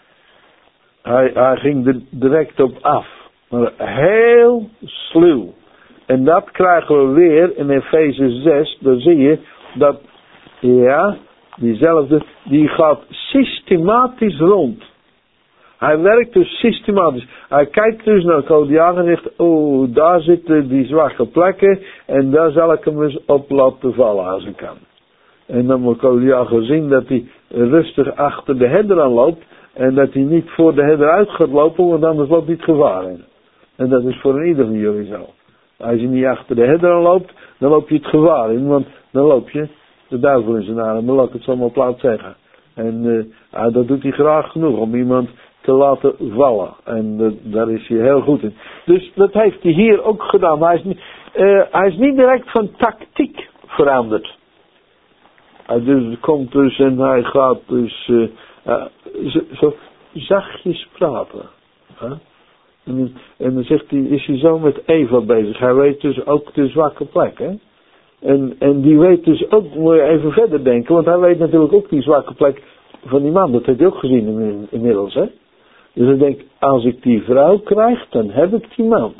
Hij, hij ging er direct op af. Maar heel sluw. En dat krijgen we weer in Efeze zes. Dan zie je dat, ja, diezelfde, die gaat systematisch rond. Hij werkt dus systematisch. Hij kijkt dus naar Kodiak en zegt, oh, daar zitten die zwakke plekken en daar zal ik hem eens op laten vallen als ik kan. En dan moet Kodiak zien dat hij rustig achter de herder aan loopt en dat hij niet voor de herder uit gaat lopen, want anders loopt hij het gevaar in. En dat is voor ieder van jullie zo. Als je niet achter de herder aan loopt, dan loop je het gevaar in, want dan loop je de duivel in zijn adem, dan laat ik het zo maar plaats zeggen. En uh, uh, dat doet hij graag genoeg om iemand te laten vallen. En uh, daar is hij heel goed in. Dus dat heeft hij hier ook gedaan. Hij is, niet, uh, hij is niet direct van tactiek veranderd. Hij dus komt dus en hij gaat dus uh, uh, zo, zo zachtjes praten. Huh? En, en dan zegt hij, is hij zo met Eva bezig. Hij weet dus ook de zwakke plek. Hè? En, en die weet dus ook, moet je even verder denken. Want hij weet natuurlijk ook die zwakke plek van die man. Dat heeft hij ook gezien inmiddels. Hè? Dus hij denkt, als ik die vrouw krijg, dan heb ik die man.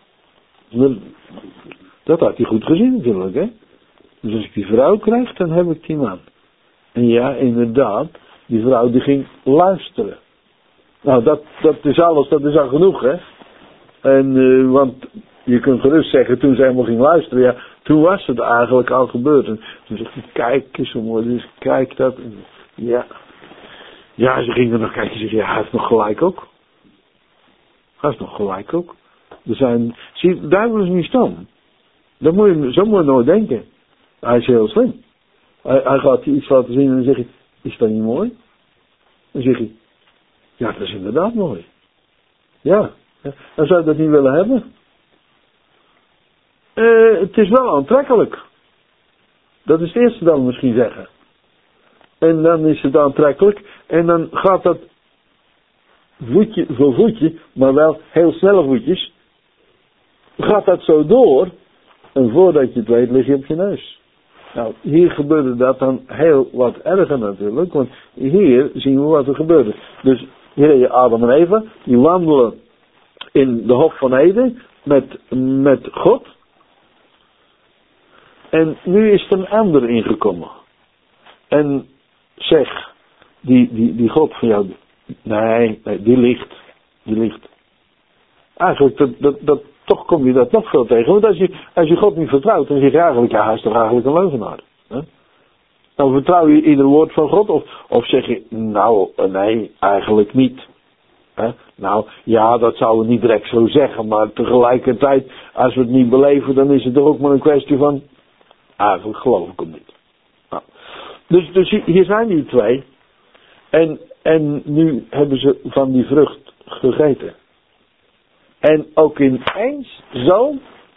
Dat had hij goed gezien natuurlijk. Hè? Dus als ik die vrouw krijg, dan heb ik die man. En ja, inderdaad, die vrouw die ging luisteren. Nou, dat, dat is alles, dat is al genoeg, hè. En, uh, want je kunt gerust zeggen, toen ze helemaal ging luisteren, ja, toen was het eigenlijk al gebeurd. En toen zegt hij, kijk eens, zo mooi, dus kijk dat. En, ja. Ja, ze ging er nog kijken en zei, ja, hij heeft nog gelijk ook. Hij heeft nog gelijk ook. Er zijn, zie, de duivel is niet stom. Dat moet je, zo moet je nooit denken. Hij is heel slim. Hij, hij gaat je iets laten zien en dan zeg je, is dat niet mooi? Dan zeg je, ja, dat is inderdaad mooi. Ja, dan zou je dat niet willen hebben. Uh, het is wel aantrekkelijk. Dat is het eerste dat we misschien zeggen. En dan is het aantrekkelijk. En dan gaat dat voetje voor voetje, maar wel heel snelle voetjes. Gaat dat zo door. En voordat je het weet lig je op je neus. Nou, hier gebeurde dat dan heel wat erger natuurlijk. Want hier zien we wat er gebeurde. Dus hier heb je Adam en Eva. Die wandelen in de Hof van Eden met, met God. En nu is er een ander ingekomen. En zeg, die, die, die God van jou, nee, nee, die ligt, die ligt. Eigenlijk, dat, dat, dat, toch kom je dat nog veel tegen. Want als je, als je God niet vertrouwt, dan zeg je eigenlijk, ja, hij is toch eigenlijk een leugenaar. Hè? Dan vertrouw je ieder woord van God, of, of zeg je, nou, nee, eigenlijk niet. Hè? Nou, ja, dat zouden we niet direct zo zeggen, maar tegelijkertijd, als we het niet beleven, dan is het toch ook maar een kwestie van, eigenlijk geloof ik hem niet. Nou, dus, dus hier zijn die twee, en, en nu hebben ze van die vrucht gegeten. En ook ineens zo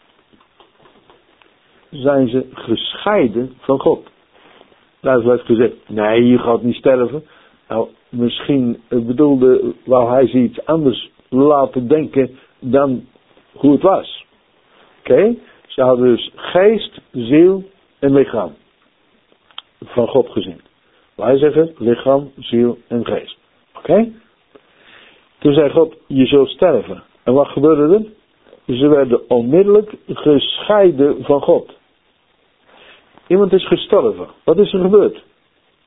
zijn ze gescheiden van God. Duivel heeft gezegd, nee, je gaat niet sterven. Nou, misschien bedoelde, wou hij ze iets anders laten denken dan hoe het was. Oké, okay? Ze hadden dus geest, ziel en lichaam van God gezien. Wij zeggen lichaam, ziel en geest. Oké? Okay? Toen zei God, je zult sterven. En wat gebeurde er? Ze werden onmiddellijk gescheiden van God. Iemand is gestorven. Wat is er gebeurd?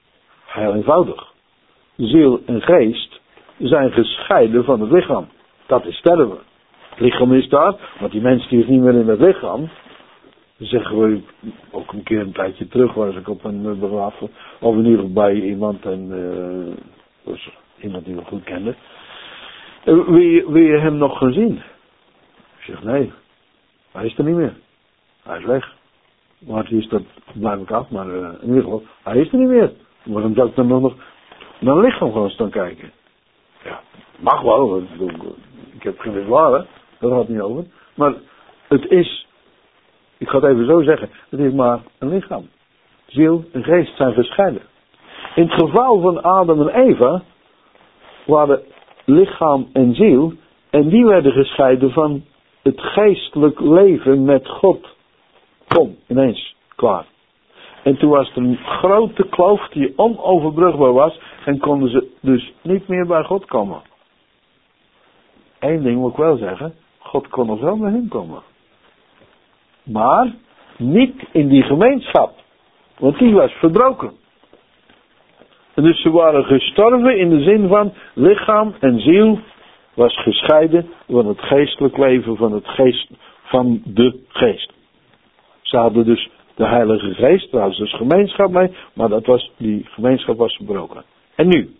Heel eenvoudig. Ziel en geest zijn gescheiden van het lichaam. Dat is sterven. Het lichaam is daar, want die mens die is niet meer in het lichaam. Dan zeggen we ook een keer een tijdje terug, was ik op een begrafenis, of in ieder geval bij iemand, en uh, dus iemand die we goed kende. Uh, wil, je, wil je hem nog gaan zien? Ik zeg nee, hij is er niet meer. Hij is weg. Maar is dat, blijf ik af, maar uh, in ieder geval, hij is er niet meer. Waarom zou ik dan nog naar een lichaam gaan staan kijken? Ja, mag wel, ik, ik heb geen bezwaren, daar gaat het niet over. Maar het is, ik ga het even zo zeggen, het is maar een lichaam. Ziel en geest zijn gescheiden. In het geval van Adam en Eva waren lichaam en ziel, en die werden gescheiden van het geestelijk leven met God. Kom, ineens, klaar. En toen was er een grote kloof die onoverbrugbaar was en konden ze dus niet meer bij God komen. Eén ding moet ik wel zeggen, God kon er wel bij hen komen. Maar niet in die gemeenschap, want die was verbroken. En dus ze waren gestorven in de zin van lichaam en ziel was gescheiden van het geestelijk leven van, het geest, van de geest. Ze hadden dus de Heilige Geest, daar was dus gemeenschap mee, maar dat was, die gemeenschap was verbroken. En nu?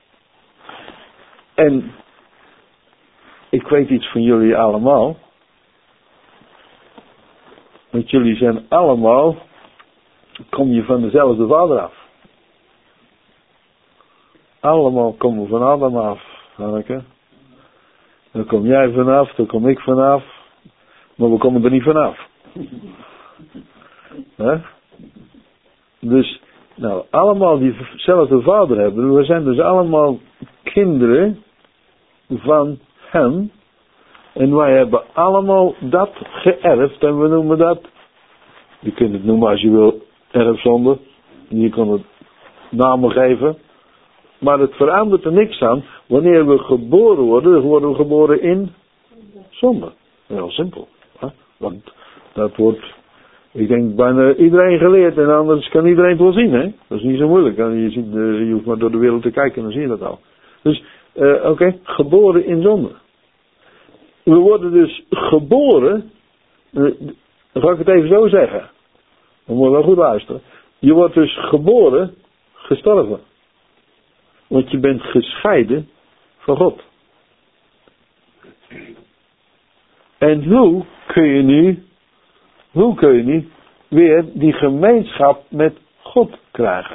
En ik weet iets van jullie allemaal. Want jullie zijn allemaal, kom je van dezelfde vader af. Allemaal komen van Adam af, Hanneke. Dan kom jij vanaf, dan kom ik vanaf. Maar we komen er niet vanaf. He? Dus, nou, allemaal diezelfde vader hebben. We zijn dus allemaal kinderen van hem. En wij hebben allemaal dat geërfd. En we noemen dat, je kunt het noemen als je wil, erfzonde. En je kan het namen geven. Maar het verandert er niks aan. Wanneer we geboren worden, dan worden we geboren in zonde. Heel simpel. Hè? Want dat wordt, ik denk, bijna iedereen geleerd. En anders kan iedereen het wel zien. Hè? Dat is niet zo moeilijk. Je, ziet, je hoeft maar door de wereld te kijken en dan zie je dat al. Dus, uh, oké, okay, geboren in zonde. We worden dus geboren, uh, dan ga ik het even zo zeggen. Dan moet je wel goed luisteren. Je wordt dus geboren, gestorven. Want je bent gescheiden van God. En hoe kun je nu, hoe kun je nu weer die gemeenschap met God krijgen?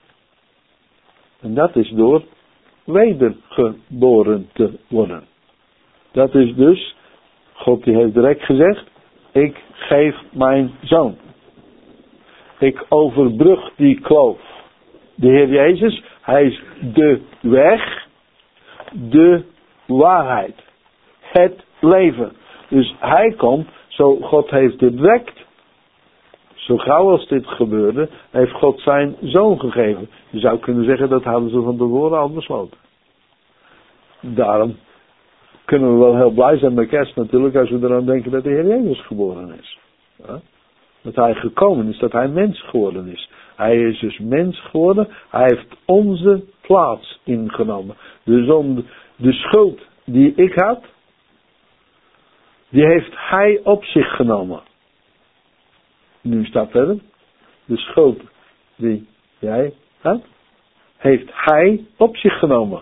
En dat is door wedergeboren te worden. Dat is dus, God die heeft direct gezegd, ik geef mijn zoon. Ik overbrug die kloof. De Heer Jezus, hij is de weg, de waarheid, het leven. Dus hij komt, zo God heeft direct, zo gauw als dit gebeurde, heeft God zijn zoon gegeven. Je zou kunnen zeggen, dat hadden ze van tevoren al besloten. Daarom kunnen we wel heel blij zijn met kerst natuurlijk, als we eraan denken dat de Heer Jezus geboren is. Ja? Dat hij gekomen is, dat hij mens geworden is. Hij is dus mens geworden. Hij heeft onze plaats ingenomen. De zonde, de schuld die ik had, die heeft hij op zich genomen. Nu staat verder. De schuld die jij had, heeft hij op zich genomen.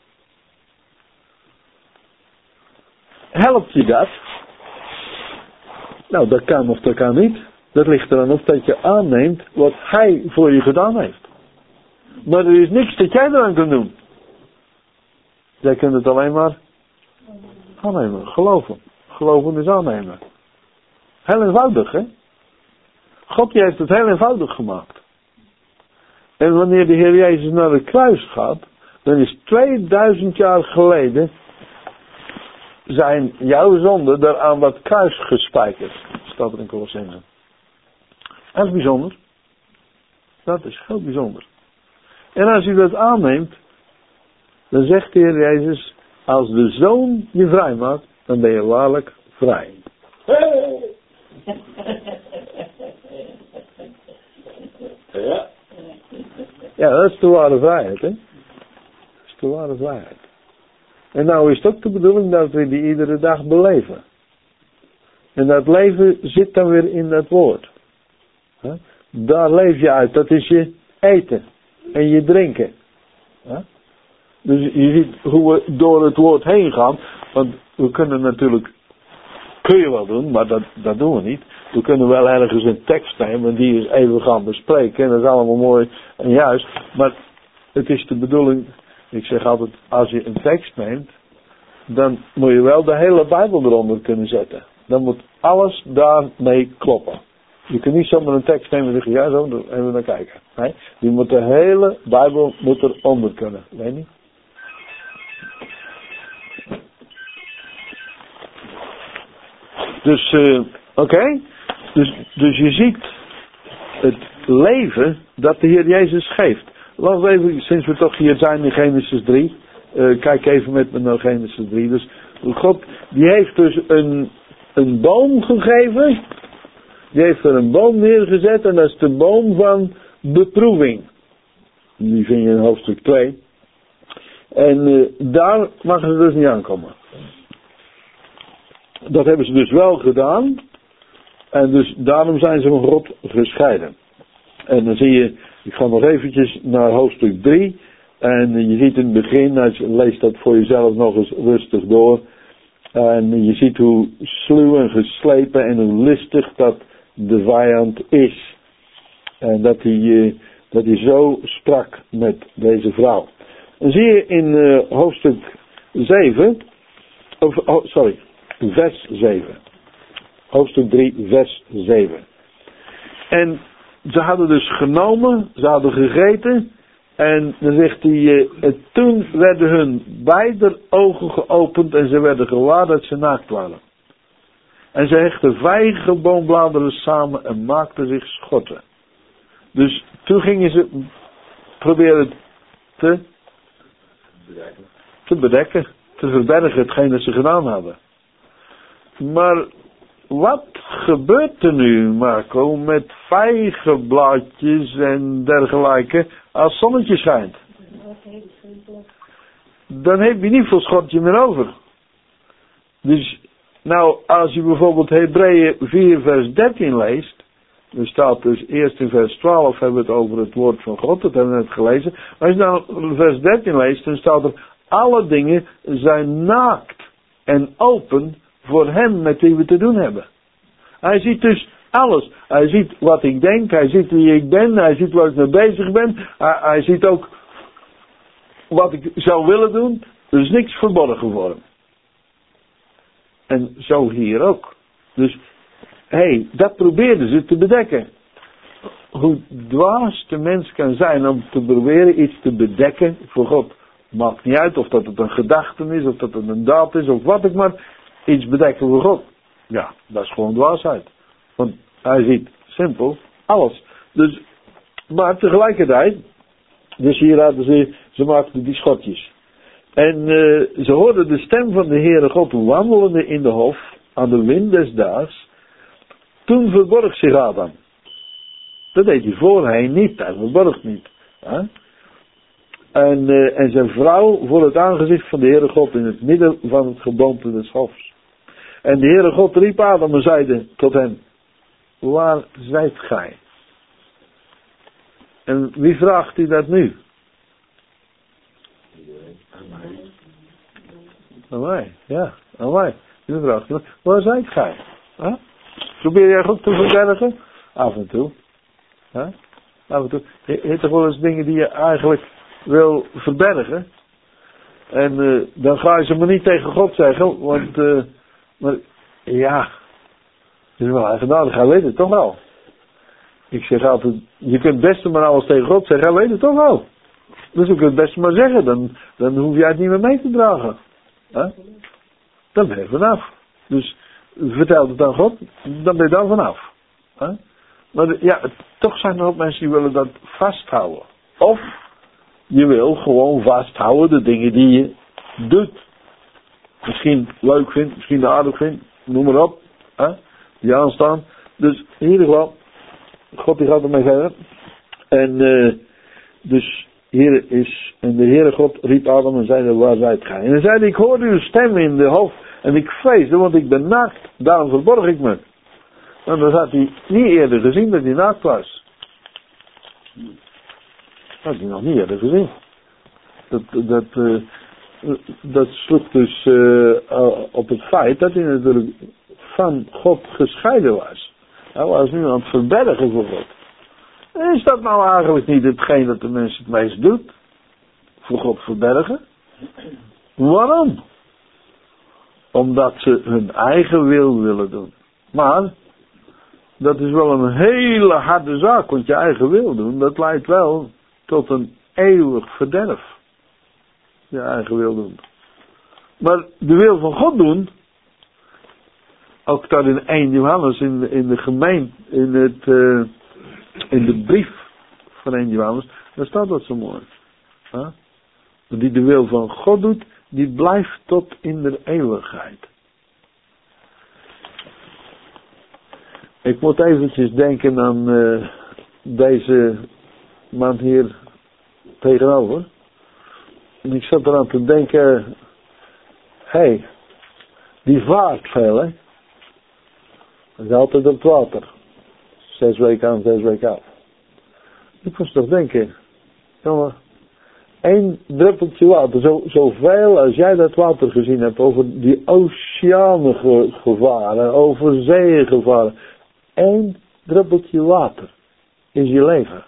Helpt je dat? Nou, dat kan of dat kan niet. Dat ligt eraan of dat je aanneemt wat hij voor je gedaan heeft. Maar er is niks dat jij eraan kunt doen. Jij kunt het alleen maar aannemen, geloven. Geloven is aannemen. Heel eenvoudig, hè? God die heeft het heel eenvoudig gemaakt. En wanneer de Heer Jezus naar het kruis gaat, dan is tweeduizend jaar geleden zijn jouw zonden daar aan dat kruis gespijkerd. Staat er in Colossenzen. Dat is bijzonder. Dat is heel bijzonder. En als u dat aanneemt, dan zegt de Heer Jezus, als de Zoon je vrij maakt, dan ben je waarlijk vrij. Ja. Ja, dat is de ware vrijheid, hè. Dat is de ware vrijheid. En nou is het ook de bedoeling dat we die iedere dag beleven. En dat leven zit dan weer in dat woord. Huh? Daar leef je uit. Dat is je eten. En je drinken. Huh? Dus je ziet hoe we door het woord heen gaan. Want we kunnen natuurlijk... Kun je wel doen, maar dat, dat doen we niet. We kunnen wel ergens een tekst nemen en die is even gaan bespreken. En dat is allemaal mooi en juist. Maar het is de bedoeling... Ik zeg altijd, als je een tekst neemt... Dan moet je wel de hele Bijbel eronder kunnen zetten. Dan moet alles daarmee kloppen. Je kunt niet zomaar een tekst nemen en zeggen, ja zo, even naar kijken. Nee, je moet de hele Bijbel moet eronder kunnen. Weet je niet? Dus, uh, oké. Okay. Dus, dus je ziet het leven dat de Heer Jezus geeft. Laten we even, sinds we toch hier zijn in Genesis drie. Uh, kijk even met me naar Genesis drie. Dus God, die heeft dus een, een boom gegeven. Die heeft er een boom neergezet. En dat is de boom van beproeving. Die vind je in hoofdstuk twee. En uh, daar mag het dus niet aankomen. Dat hebben ze dus wel gedaan. En dus daarom zijn ze van God gescheiden. En dan zie je, ik ga nog eventjes naar hoofdstuk drie. En je ziet in het begin, als je leest dat voor jezelf nog eens rustig door. En je ziet hoe sluw en geslepen en hoe listig dat de vijand is. En dat hij, dat hij zo sprak met deze vrouw. Dan zie je in uh, hoofdstuk zeven, of, oh, sorry, vers zeven. Hoofdstuk drie, vers zeven. En ze hadden dus genomen, ze hadden gegeten. En dan zegt hij, uh, toen werden hun beider ogen geopend en ze werden gewaar dat ze naakt waren. En ze hechten vijgenboombladeren samen en maakten zich schotten. Dus toen gingen ze proberen te, te bedekken, te verbergen hetgeen dat ze gedaan hadden. Maar wat gebeurt er nu, Marco, met vijgenblaadjes en dergelijke als het zonnetje schijnt? Dan heb je niet veel schotje meer over. Dus, nou, als je bijvoorbeeld Hebreeën vier vers dertien leest, er staat dus eerst in vers twaalf hebben we het over het woord van God, dat hebben we net gelezen. Maar als je dan vers dertien leest, dan staat er, alle dingen zijn naakt en open voor hem met wie we te doen hebben. Hij ziet dus alles. Hij ziet wat ik denk, hij ziet wie ik ben, hij ziet waar ik mee bezig ben. Hij, hij ziet ook wat ik zou willen doen. Er is niks verborgen voor hem. En zo hier ook. Dus, hé, hey, dat probeerden ze te bedekken. Hoe dwaas de mens kan zijn om te proberen iets te bedekken voor God. Maakt niet uit of dat het een gedachte is, of dat het een daad is, of wat ik maar. Iets bedekken voor God. Ja, dat is gewoon dwaasheid. Want hij ziet simpel alles. Dus, maar tegelijkertijd, dus hier hadden ze, ze maakten die schotjes. En uh, ze hoorden de stem van de Heere God wandelende in de hof, aan de wind des daags. Toen verborg zich Adam. Dat deed hij voorheen niet, hij verborg niet. Hè? En, uh, en zijn vrouw voor het aangezicht van de Heere God in het midden van het geboomte des hofs. En de Heere God riep Adam en zeide tot hem, waar zijt gij? En wie vraagt u dat nu? Aan mij. Aan mij, ja, aan mij. Wie vraagt u, waar zijt gij? Huh? Probeer jij God te verbergen? Af en toe. Huh? Af en toe. Je hebt toch wel eens dingen die je eigenlijk wil verbergen? En uh, dan ga je ze maar niet tegen God zeggen, want... Uh, Maar ja, het is wel eigenaardig, hij weet het toch wel. Ik zeg altijd, je kunt het beste maar alles tegen God zeggen, hij weet het toch wel. Dus je kunt het beste maar zeggen, dan, dan hoef jij het niet meer mee te dragen. Huh? Dan ben je vanaf. Dus vertel het aan God, dan ben je dan vanaf. Huh? Maar ja, toch zijn er ook mensen die willen dat vasthouden. Of je wil gewoon vasthouden de dingen die je doet. Misschien leuk vindt, misschien aardig vindt, noem maar op. Hè? Die aanstaan. Dus in ieder geval, God die gaat ermee verder. En uh, dus hier is, en de Heere God riep Adam en zei, waar zijt gij? En hij zei, ik hoorde uw stem in de hoofd en ik vreesde, want ik ben naakt, daarom verborg ik me. En dat had hij niet eerder gezien dat hij naakt was. Dat had hij nog niet eerder gezien. Dat, dat, uh, dat sloeg dus uh, op het feit dat hij natuurlijk van God gescheiden was. Hij was nu aan het verbergen voor God. Is dat nou eigenlijk niet hetgeen dat de mens het meest doet? Voor God verbergen? Waarom? Omdat ze hun eigen wil willen doen. Maar dat is wel een hele harde zaak, want je eigen wil doen, dat leidt wel tot een eeuwig verderf. Je eigen wil doen. Maar de wil van God doen, ook daar in één Johannes, in de, in de gemeente, in, het, uh, in de brief van één Johannes, daar staat dat zo mooi. Huh? Die de wil van God doet, die blijft tot in de eeuwigheid. Ik moet eventjes denken aan uh, deze man hier tegenover. En ik zat eraan te denken, hé, hey, die vaart veel, hè. Dat is altijd op het water. Zes weken aan, zes weken af. Ik moest toch denken, jongen, één druppeltje water, zo, zoveel als jij dat water gezien hebt, over die oceanen ge, gevaren, over zeeën gevaren. Eén druppeltje water is je leven.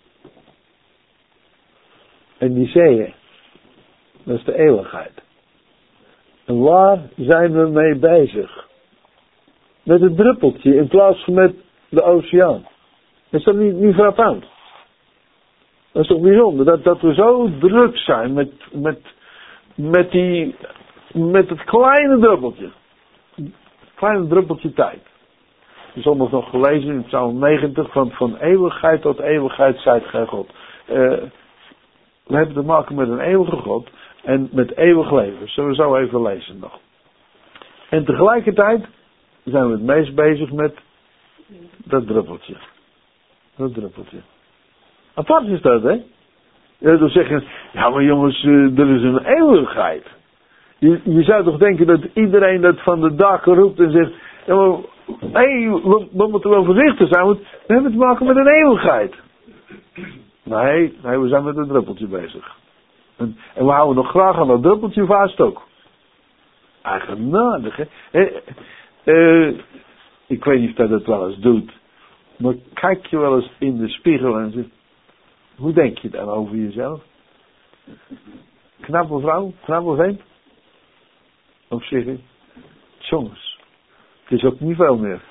En die zeeën, dat is de eeuwigheid. En waar zijn we mee bezig? Met een druppeltje in plaats van met de oceaan. Is dat niet, niet frappant? Dat is toch bijzonder, dat, dat we zo druk zijn met, met, met, die, met het kleine druppeltje. Het kleine druppeltje tijd. Ik heb soms nog gelezen in Psalm negentig, van, van eeuwigheid tot eeuwigheid zijt gij God. Uh, we hebben te maken met een eeuwige God en met eeuwig leven. Zullen we zo even lezen nog. En tegelijkertijd zijn we het meest bezig met dat druppeltje. Dat druppeltje. Apart is dat, hè? Je zou zeggen, ja maar jongens, uh, er is een eeuwigheid. Je, je zou toch denken dat iedereen dat van de daken roept en zegt, ja maar, hé, hey, we, we moeten wel voorzichtig zijn, want we hebben te maken met een eeuwigheid. Nee, nee, we zijn met een druppeltje bezig. En, en we houden nog graag aan dat druppeltje vast ook. Eigenaardig, hè? Eh, eh, ik weet niet of dat het wel eens doet. Maar kijk je wel eens in de spiegel en zegt, hoe denk je dan over jezelf? Knappe vrouw? Knappe vent? Of zeg je, jongens, het is ook niet veel meer.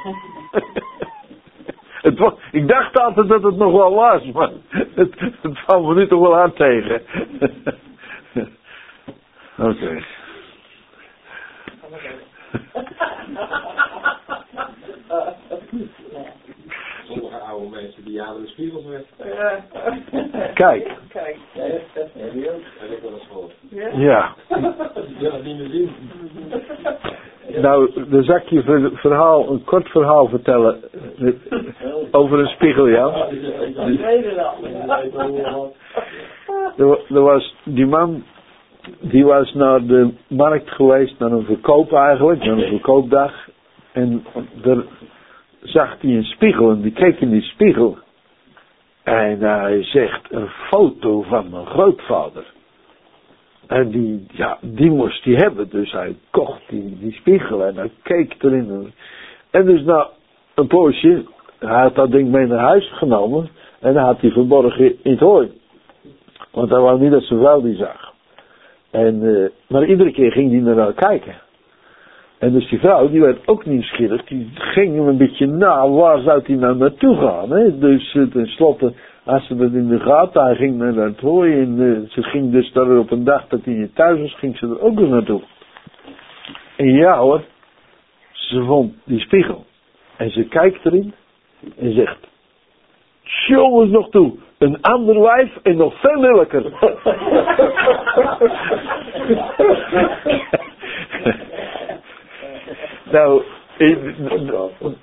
Het was, ik dacht altijd dat het nog wel was, maar het, het valt me nu toch wel hard tegen. Oké. Okay. Sommige oude mensen die halen de spiegels weg. Kijk. Kijk. Ja, dat heb ik wel eens gehoord. Ja. Die willen het niet meer zien. Nou, dan zal ik je ver, verhaal, een kort verhaal vertellen over een spiegel, ja. Er, er was die man, die was naar de markt geweest, naar een verkoop eigenlijk, naar een verkoopdag. En daar zag hij een spiegel en die keek in die spiegel. En hij zegt, een foto van mijn grootvader. En die, ja, die moest hij hebben. Dus hij kocht die, die spiegel en hij keek erin. En dus na een poosje, hij had dat ding mee naar huis genomen. En dan had hij verborgen in het hooi. Want hij wou niet dat zijn vrouw die zag. En, uh, maar iedere keer ging hij naar haar kijken. En dus die vrouw, die werd ook nieuwsgierig. Die ging hem een beetje na, waar zou hij nou naartoe gaan. Hè? Dus uh, tenslotte, als ze dat in de gaten, hij ging naar het hooi. En uh, ze ging dus daar op een dag dat hij niet thuis was, ging ze er ook eens naartoe. En ja hoor, ze vond die spiegel. En ze kijkt erin en zegt, jongens nog toe, een ander wijf en nog veel lelijker. Nou, in,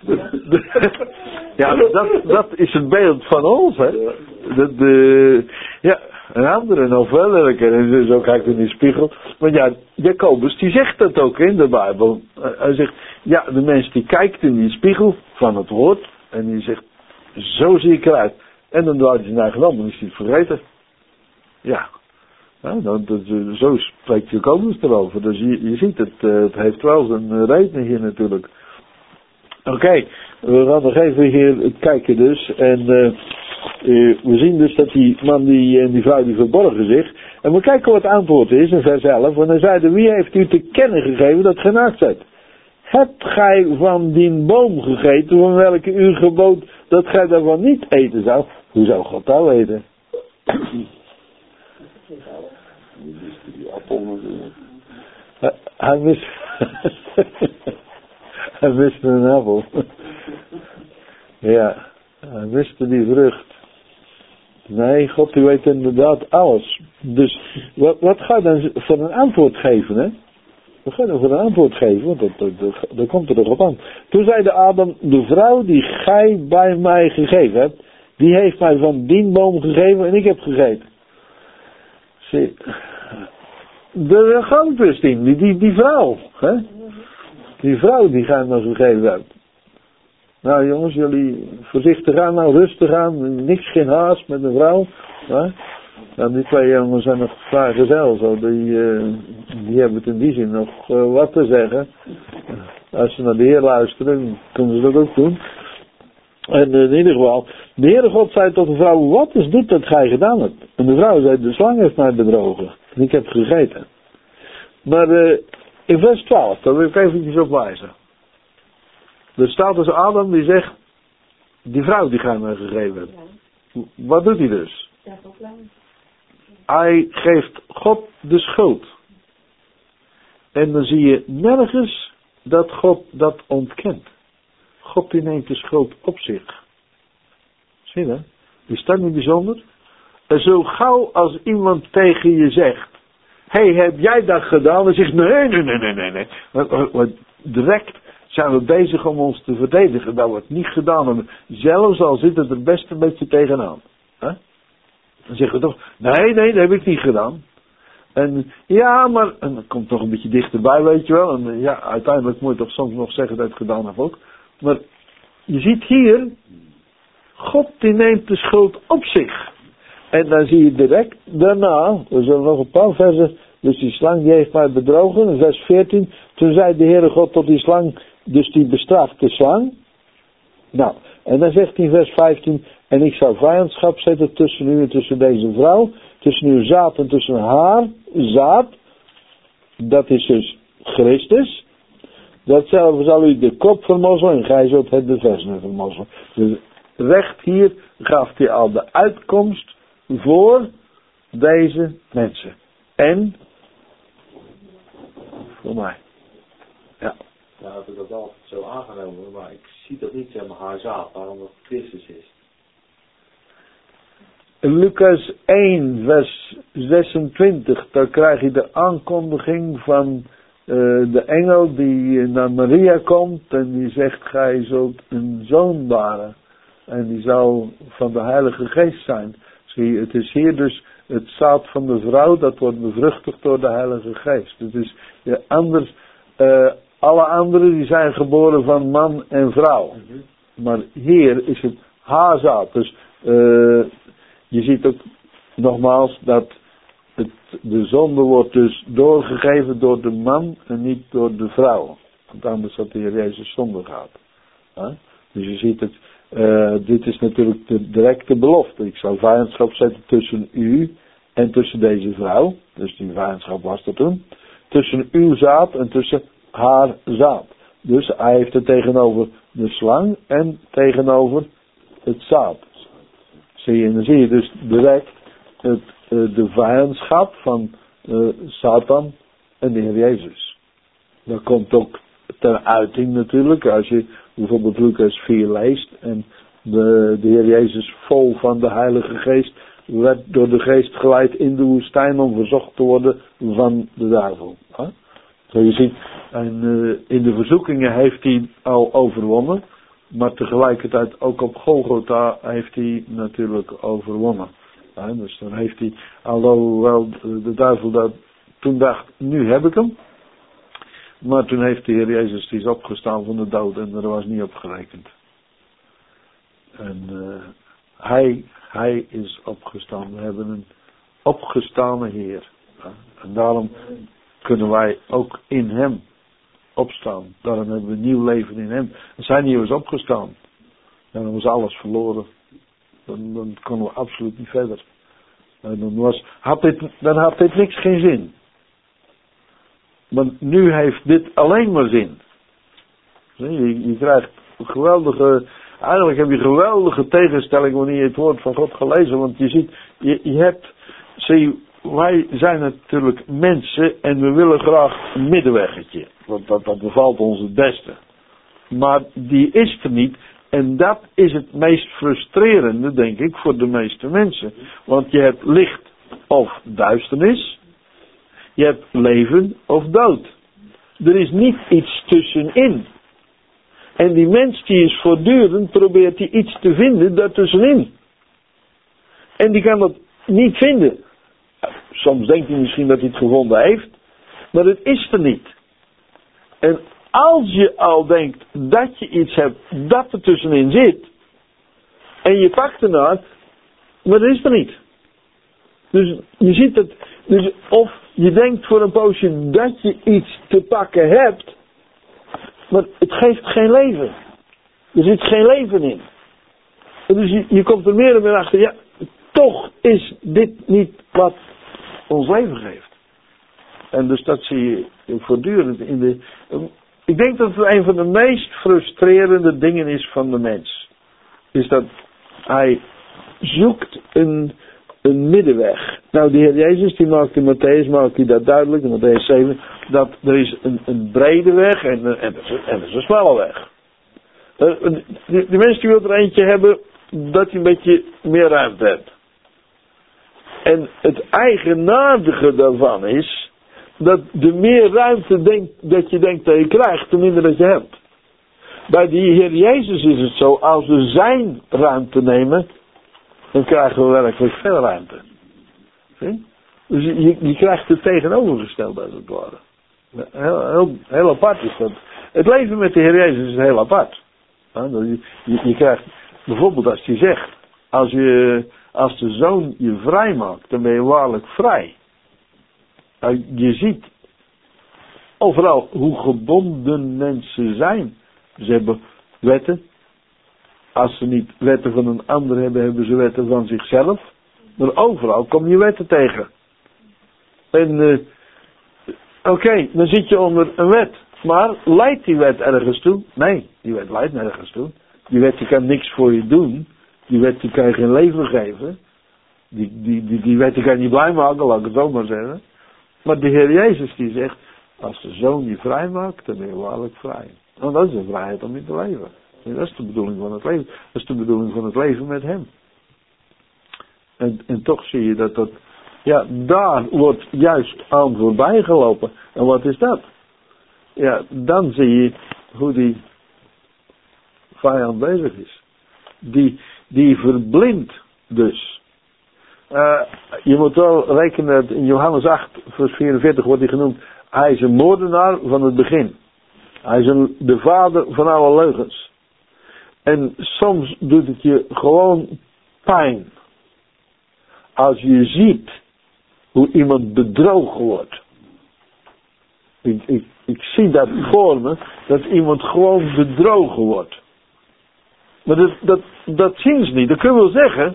ja, dat, dat is het beeld van ons, hè. De, de, Ja, een andere nog wel lelijker. En zo kijk ik in die spiegel. Maar ja, Jacobus die zegt dat ook in de Bijbel. Hij zegt, ja, de mens die kijkt in die spiegel van het woord. En die zegt, zo zie ik eruit. En dan draait hij naar genomen en is hij het vergeten. Ja. Ja, nou, dat, zo spreekt Jacobus erover. Dus je, je ziet het, het heeft wel zijn reden hier natuurlijk. Oké, okay, we gaan nog even hier kijken dus. En uh, uh, we zien dus dat die man die, en die vrouw die verborgen zich. En we kijken wat het antwoord is in vers elf. Want hij zeide, wie heeft u te kennen gegeven dat gij naakt zijt? Hebt gij van die boom gegeten van welke u gebood dat gij daarvan niet eten zou? Hoe zou God dat weten? Die appel natuurlijk. Hij, hij wist... hij wist een appel. Ja, hij wist die vrucht. Nee, God die weet inderdaad alles. Dus wat, wat ga je dan voor een antwoord geven, hè? Wat ga je dan voor een antwoord geven? Want dat, dat, dat, dat komt er toch op aan. Toen zei de Adam, de vrouw die gij bij mij gegeven hebt, die heeft mij van die boom gegeven en ik heb gegeten. Zie, de gangpusting, die, die, die vrouw, hè? Die vrouw die gij me gegeven hebt. Nou jongens, jullie voorzichtig aan, nou rustig aan, niks geen haast met een vrouw. Hè? Nou, die twee jongens zijn nog vrijgezel, zo, die, uh, die hebben het in die zin nog uh, wat te zeggen. Als ze naar de Heer luisteren, kunnen ze dat ook doen. En uh, in ieder geval, de Heere God zei tot de vrouw, wat is dit dat gij gedaan hebt? En de vrouw zei, de slang heeft mij bedrogen en ik heb gegeten. Maar uh, in vers twaalf, daar wil ik eventjes op wijzen. Er staat dus Adam die zegt, die vrouw die gij mij gegeven hebt. Ja. Wat doet hij dus? Ja, hij geeft God de schuld. En dan zie je nergens dat God dat ontkent. God die neemt de schuld op zich. Zie je dat? Is dat niet bijzonder? En zo gauw als iemand tegen je zegt, hé, hey, heb jij dat gedaan? Dan zegt nee, nee, nee, nee, nee, nee. Want, want direct zijn we bezig om ons te verdedigen. Dat wordt niet gedaan. En zelfs al zit het er best een beetje tegenaan. Huh? Dan zeggen we toch, nee, nee, dat heb ik niet gedaan. En ja, maar, en dat komt toch een beetje dichterbij, weet je wel. En ja, uiteindelijk moet je toch soms nog zeggen dat je het gedaan hebt ook. Maar je ziet hier, God die neemt de schuld op zich. En dan zie je direct daarna, er zullen nog een paar versen, dus die slang die heeft mij bedrogen, in vers veertien. Toen zei de Heere God tot die slang, dus die bestraft de slang. Nou, en dan zegt hij in vers vijftien, en ik zal vijandschap zetten tussen u en tussen deze vrouw, tussen uw zaad en tussen haar zaad. Dat is dus Christus. Datzelfde zal u de kop vermozzelen en gij zult het de versen vermozzelen. Dus recht hier gaf hij al de uitkomst voor deze mensen. En voor mij. Ja. Nou, heb ik dat altijd zo aangenomen, maar ik zie dat niet, zeg maar, haar zaad, waarom dat Christus is. Lucas één, vers zesentwintig, daar krijg je de aankondiging van uh, de engel die naar Maria komt en die zegt, gij zult een zoon baren. En die zal van de Heilige Geest zijn. Zie je, het is hier dus het zaad van de vrouw, dat wordt bevruchtigd door de Heilige Geest. Het is ja, anders, uh, alle anderen die zijn geboren van man en vrouw. Mm-hmm. Maar hier is het haar zaad. Dus uh, je ziet ook nogmaals dat het, de zonde wordt dus doorgegeven door de man en niet door de vrouw. Want anders had de Heer Jezus zonde gehad. Huh? Dus je ziet het, uh, dit is natuurlijk de directe belofte. Ik zal vijandschap zetten tussen u en tussen deze vrouw. Dus die vijandschap was er toen. Tussen uw zaad en tussen haar zaad. Dus hij heeft het tegenover de slang en tegenover het zaad. Zie je, en dan zie je dus direct het, uh, de vijandschap van uh, Satan en de Heer Jezus. Dat komt ook ter uiting natuurlijk. Als je bijvoorbeeld Lucas vier leest en de, de Heer Jezus vol van de Heilige Geest werd door de Geest geleid in de woestijn om verzocht te worden van de duivel. Huh? Zo je ziet, en, uh, in de verzoekingen heeft hij al overwonnen. Maar tegelijkertijd ook op Golgotha heeft hij natuurlijk overwonnen. Ja, dus dan heeft hij, alhoewel de duivel dat toen dacht, nu heb ik hem. Maar toen heeft de Heer Jezus, die is opgestaan van de dood en er was niet op gerekend. En uh, hij, hij is opgestaan. We hebben een opgestane Heer. Ja, en daarom kunnen wij ook in hem opstaan. Daarom hebben we nieuw leven in hem. Als hij niet was opgestaan, dan was alles verloren. Dan, dan konden we absoluut niet verder. En dan, was, had dit, dan had dit niks geen zin. Want nu heeft dit alleen maar zin. Je, je krijgt een geweldige, eigenlijk heb je geweldige tegenstelling wanneer je het woord van God gelezen. Want je ziet, je, je hebt, zie, wij zijn natuurlijk mensen en we willen graag een middenweggetje. Want dat, dat bevalt ons het beste. Maar die is er niet. En dat is het meest frustrerende, denk ik, voor de meeste mensen. Want je hebt licht of duisternis. Je hebt leven of dood. Er is niet iets tussenin. En die mens die is voortdurend, probeert hij iets te vinden daartussenin. En die kan dat niet vinden. Soms denkt hij misschien dat hij het gevonden heeft. Maar het is er niet. En als je al denkt dat je iets hebt dat er tussenin zit. En je pakt ernaar. Maar dat is er niet. Dus je ziet het. Dus of je denkt voor een poosje dat je iets te pakken hebt. Maar het geeft geen leven. Er zit geen leven in. En dus je, je komt er meer en meer achter. Ja, toch is dit niet wat ons leven geeft. En dus dat zie je voortdurend in de... Ik denk dat het een van de meest frustrerende dingen is van de mens. Is dat hij zoekt een, een middenweg. Nou, de Heer Jezus, die maakt in Matthäus, maakt hij dat duidelijk, in Matthäus zeven, dat er is een, een brede weg en, en, en er is een smalle weg. De, de, de mens die wil er eentje hebben, dat hij een beetje meer ruimte hebt. En het eigenaardige daarvan is, dat de meer ruimte denk, dat je denkt dat je krijgt, te minder dat je hebt. Bij de Heer Jezus is het zo, als we zijn ruimte nemen, dan krijgen we werkelijk veel ruimte. Zie? Dus je, je krijgt het tegenovergestelde als het ware. Heel, heel, heel apart is dat. Het leven met de Heer Jezus is heel apart. Je, je, je krijgt, bijvoorbeeld als hij zegt, als, je, als de Zoon je vrij maakt, dan ben je waarlijk vrij. Nou, je ziet overal hoe gebonden mensen zijn. Ze hebben wetten. Als ze niet wetten van een ander hebben, hebben ze wetten van zichzelf. Maar overal kom je wetten tegen. En uh, oké, okay, dan zit je onder een wet. Maar leidt die wet ergens toe? Nee, die wet leidt nergens toe. Die wet die kan niks voor je doen. Die wet die kan je geen leven geven. Die, die, die, die wet die kan je niet blij maken, laat ik het zo maar zeggen. Maar de Heer Jezus die zegt, als de Zoon je vrij maakt, dan ben je waarlijk vrij. Nou, dat is de vrijheid om in te leven. En dat is de bedoeling van het leven. Dat is de bedoeling van het leven met hem. En, en toch zie je dat dat, ja, daar wordt juist aan voorbij gelopen. En wat is dat? Ja, dan zie je hoe die vijand bezig is. Die, die verblindt dus. Uh, je moet wel rekenen dat in Johannes acht, vers vierenveertig wordt hij genoemd. Hij is een moordenaar van het begin. Hij is een, de vader van alle leugens. En soms doet het je gewoon pijn. Als je ziet hoe iemand bedrogen wordt. Ik, ik, ik zie dat voor me, dat iemand gewoon bedrogen wordt. Maar dat, dat, dat zien ze niet. Dat kun je wel zeggen.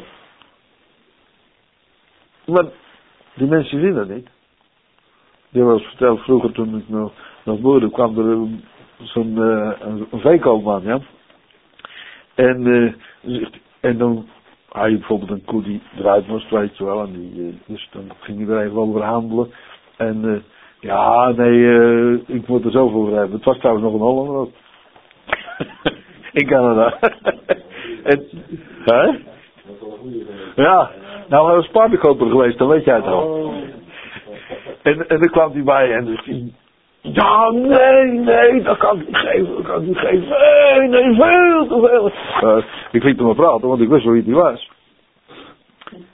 Maar die mensen zien dat niet. Die was verteld vroeger toen ik nog, nog boerde, kwam er zo'n uh, een, een veekoopman, ja. En, uh, en dan had je bijvoorbeeld een koe die eruit moest, weet je wel. En die, uh, dus dan ging hij er even over handelen. En uh, ja, nee, uh, ik moet er zoveel voor hebben. Het was trouwens nog een Hollander ook. In Canada. En, hè? Ja, nou, hij was paardenkoper geweest, dan weet jij het al. En, en dan kwam hij bij en dus die, ja, nee, nee, dat kan ik niet geven, dat kan ik niet geven. Nee, nee, veel te veel. Uh, ik liet hem maar praten, want ik wist wel wie hij was.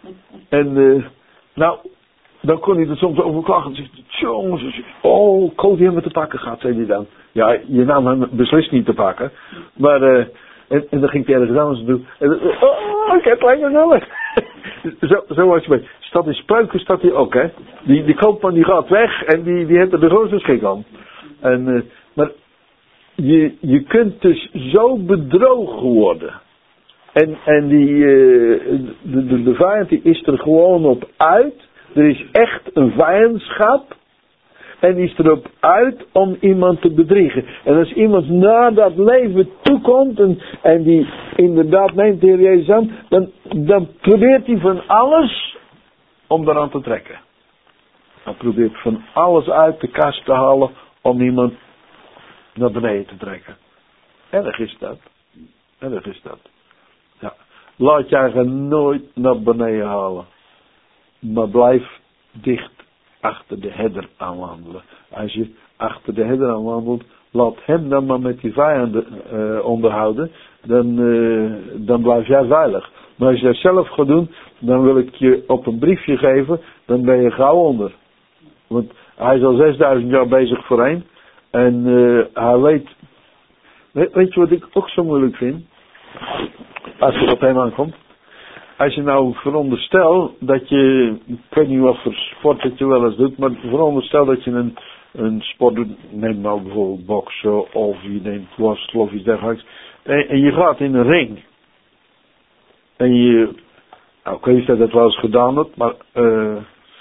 En, uh, nou, dan kon hij er soms over klagen. En zegt, jongens, oh, Cody heeft me te pakken gehad, zei hij dan. Ja, je nam hem beslist niet te pakken. Maar, uh, en, en dan ging hij ergens anders doen. En, uh, oh, ik heb lekker zelf. zo, zo was je bij. Staat in Spreuken, staat hij ook, hè. Die, die koopman die gaat weg en die, die heeft er de grootste schik aan. En, uh, maar, je, je kunt dus zo bedrogen worden. En, en die, uh, de, de, de vijand die is er gewoon op uit. Er is echt een vijandschap. En die is erop uit om iemand te bedriegen. En als iemand naar dat leven toekomt. En, en die inderdaad neemt de Heer Jezus aan. Dan, dan probeert hij van alles om daaraan te trekken. Dan probeert van alles uit de kast te halen. Om iemand naar beneden te trekken. Erg is dat. Erg is dat. Ja. Laat je eigen nooit naar beneden halen. Maar blijf dicht achter de herder aanwandelen. Als je achter de herder aanwandelt, laat hem dan maar met die vijanden uh, onderhouden. Dan, uh, dan blijf jij veilig. Maar als je dat zelf gaat doen, dan wil ik je op een briefje geven, dan ben je gauw onder. Want hij is al zesduizend jaar bezig voorheen. En uh, hij weet, weet... Weet je wat ik ook zo moeilijk vind? Als het op hem aankomt. Als je nou veronderstel dat je, ik weet niet wat voor sport dat je wel eens doet, maar veronderstel dat je een, een sport doet, neem nou bijvoorbeeld boksen of je neemt worstelen of iets dergelijks, en, en je gaat in een ring. En je, nou ik weet niet of dat wel eens gedaan hebt, maar uh,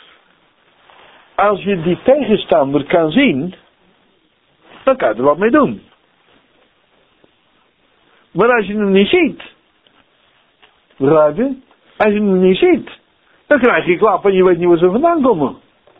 als je die tegenstander kan zien, dan kan je er wat mee doen. Maar als je hem niet ziet, begrijp je? Als je hem niet ziet, dan krijg je klap en je weet niet waar ze vandaan komen.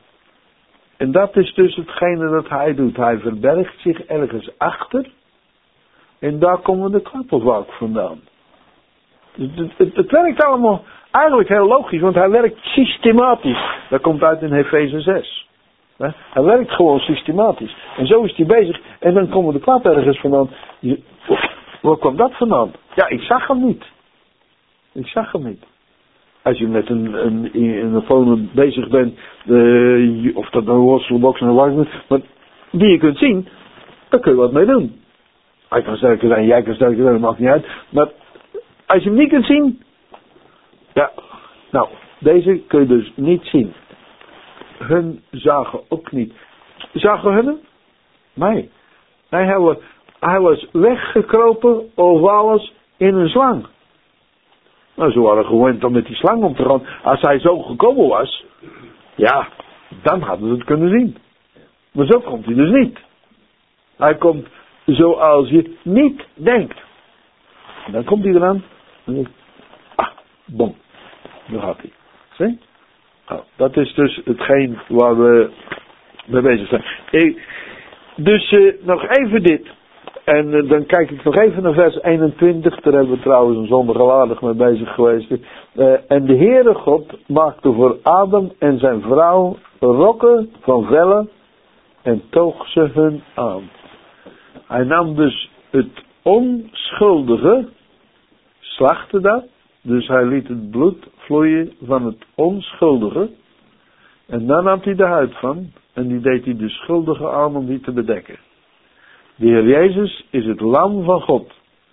En dat is dus hetgene dat hij doet. Hij verbergt zich ergens achter. En daar komen de klappen vaak vandaan. Het, het, het, het werkt allemaal eigenlijk heel logisch, want hij werkt systematisch. Dat komt uit in Efeze zes. Hij werkt gewoon systematisch. En zo is hij bezig. En dan komen de klappen ergens vandaan. Je, waar kwam dat vandaan? Ja, ik zag hem niet. Ik zag hem niet. Als je met een, een, een opponent bezig bent, uh, of dat nou worstelbox en een is, maar die je kunt zien, daar kun je wat mee doen. Hij kan sterker zijn, jij kan sterker zijn, dat maakt niet uit. Maar als je hem niet kunt zien, ja, nou, deze kun je dus niet zien. Hun zagen ook niet. Zagen hun hem? Nee. Nee, hij was, hij was weggekropen over alles in een slang. Nou, ze waren gewend om met die slang om te gaan. Als hij zo gekomen was, ja, dan hadden ze het kunnen zien. Maar zo komt hij dus niet. Hij komt zoals je niet denkt. En dan komt hij eraan. En dan, ah, bom. Daar gaat hij. Zie? Nou, dat is dus hetgeen waar we mee bezig zijn. Ik, dus uh, nog even dit. En uh, dan kijk ik nog even naar vers eenentwintig. Daar hebben we trouwens een zondag al aardig mee bezig geweest. Uh, en de Heere God maakte voor Adam en zijn vrouw rokken van vellen en toog ze hun aan. Hij nam dus het onschuldige, slachtte dat. Dus hij liet het bloed vloeien van het onschuldige. En dan nam hij de huid van. En die deed hij de schuldige aan om die te bedekken. De Heer Jezus is het lam van God.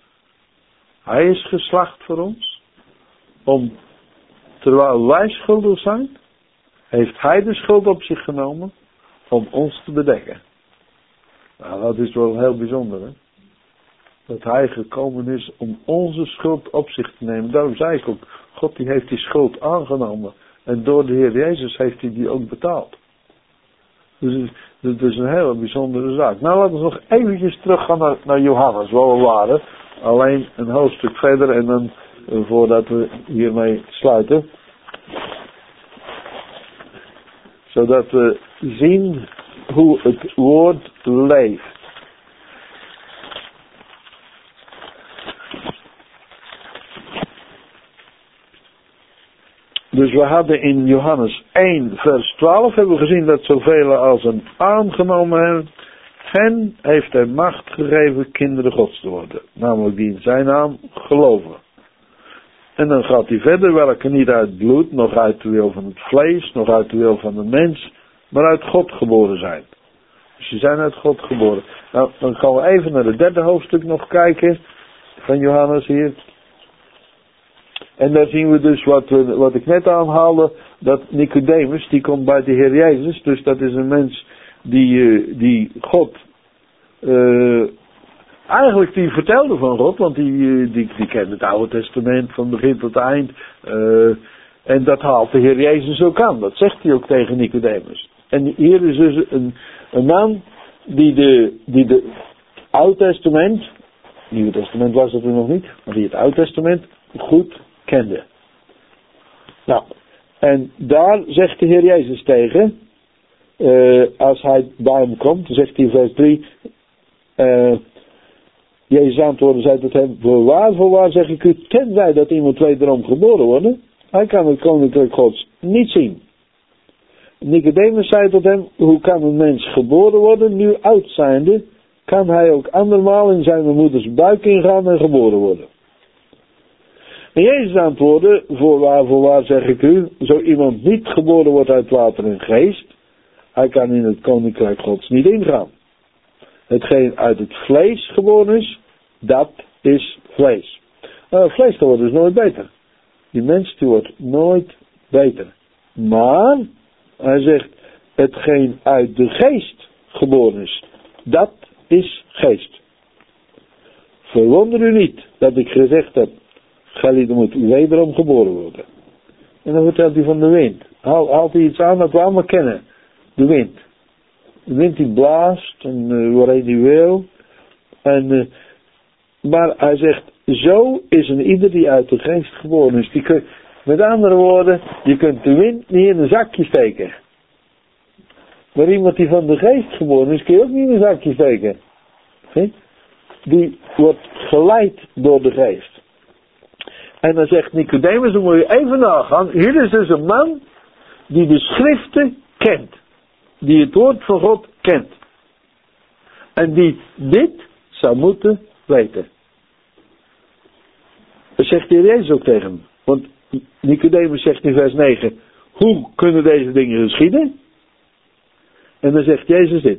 Hij is geslacht voor ons. Om, terwijl wij schuldig zijn, heeft hij de schuld op zich genomen om ons te bedekken. Nou, dat is wel heel bijzonder, hè. Dat hij gekomen is om onze schuld op zich te nemen. Daarom zei ik ook, God die heeft die schuld aangenomen. En door de Heer Jezus heeft hij die ook betaald. Dus het is een hele bijzondere zaak. Nou, laten we nog eventjes teruggaan naar, naar Johannes, waar we waren. Alleen een hoofdstuk verder en dan, voordat we hiermee sluiten. Zodat we zien hoe het woord leeft. Dus we hadden in Johannes één vers twaalf hebben we gezien dat zoveel als een aangenomen hebben, hen heeft hij macht gegeven kinderen Gods te worden. Namelijk die in zijn naam geloven. En dan gaat hij verder, welke niet uit bloed, nog uit de wil van het vlees, nog uit de wil van de mens, maar uit God geboren zijn. Dus ze zijn uit God geboren. Nou, dan gaan we even naar het derde hoofdstuk nog kijken van Johannes hier. En daar zien we dus wat, we, wat ik net aanhaalde, dat Nicodemus, die komt bij de Heer Jezus, dus dat is een mens die, uh, die God, uh, eigenlijk die vertelde van God, want die, uh, die, die kent het Oude Testament van begin tot eind, uh, en dat haalt de Heer Jezus ook aan, dat zegt hij ook tegen Nicodemus. En hier is dus een, een man die de, die de Oude Testament, Nieuwe Testament was het er nog niet, maar die het Oude Testament goed kende. Nou, en daar zegt de Heer Jezus tegen, uh, als hij bij hem komt, zegt hij in vers drie, uh, Jezus antwoordde, zei tot hem, voorwaar, voorwaar zeg ik u, tenzij dat iemand wederom geboren wordt, hij kan het koninkrijk Gods niet zien. Nicodemus zei tot hem, hoe kan een mens geboren worden, nu oud zijnde, kan hij ook andermaal in zijn moeders buik ingaan en geboren worden. En Jezus antwoordde, voorwaar, voorwaar zeg ik u, zo iemand niet geboren wordt uit water en geest, hij kan in het koninkrijk Gods niet ingaan. Hetgeen uit het vlees geboren is, dat is vlees. Uh, vlees wordt dus nooit beter. Die mens die wordt nooit beter. Maar, hij zegt, hetgeen uit de geest geboren is, dat is geest. Verwonder u niet dat ik gezegd heb, Gelieden moet wederom geboren worden. En dan vertelt hij van de wind. Haal, haalt hij iets aan dat we allemaal kennen. De wind. De wind die blaast en uh, waarheen hij wil. En, uh, maar hij zegt, zo is een ieder die uit de geest geboren is. Die kun, met andere woorden, je kunt de wind niet in een zakje steken. Maar iemand die van de geest geboren is, kun je ook niet in een zakje steken. Zie? Die wordt geleid door de geest. En dan zegt Nicodemus, dan moet je even nagaan. Hier is dus een man die de schriften kent. Die het woord van God kent. En die dit zou moeten weten. Dat zegt de Heer Jezus ook tegen hem. Want Nicodemus zegt in vers negen, hoe kunnen deze dingen geschieden? En dan zegt Jezus dit.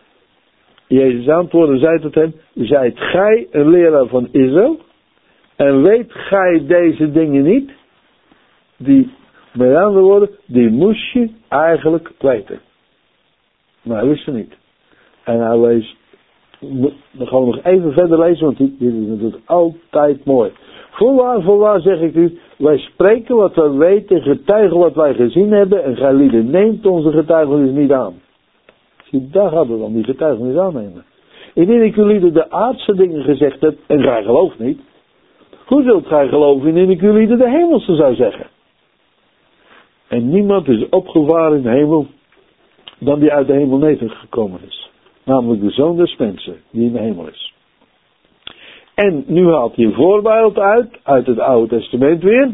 Jezus antwoordde, zei tot hem, zijt gij een leraar van Israël? En weet gij deze dingen niet? Die, met andere woorden, die moest je eigenlijk weten. Maar hij wist ze niet. En hij leest, dan gaan we nog even verder lezen, want dit is natuurlijk altijd mooi. Voorwaar, voorwaar zeg ik u, wij spreken wat wij weten, getuigen wat wij gezien hebben, en gij lieden neemt onze getuigenis niet aan. Zie, daar gaat het om, die getuigenis aannemen. Indien ik u lieden de aardse dingen gezegd heb, en gij gelooft niet, hoe zult gij geloven indien ik u lieden de hemelse zou zeggen? En niemand is opgevaren in de hemel, dan die uit de hemel nedergekomen is. Namelijk de Zoon des mensen, die in de hemel is. En nu haalt hij een voorbeeld uit, uit het Oude Testament weer.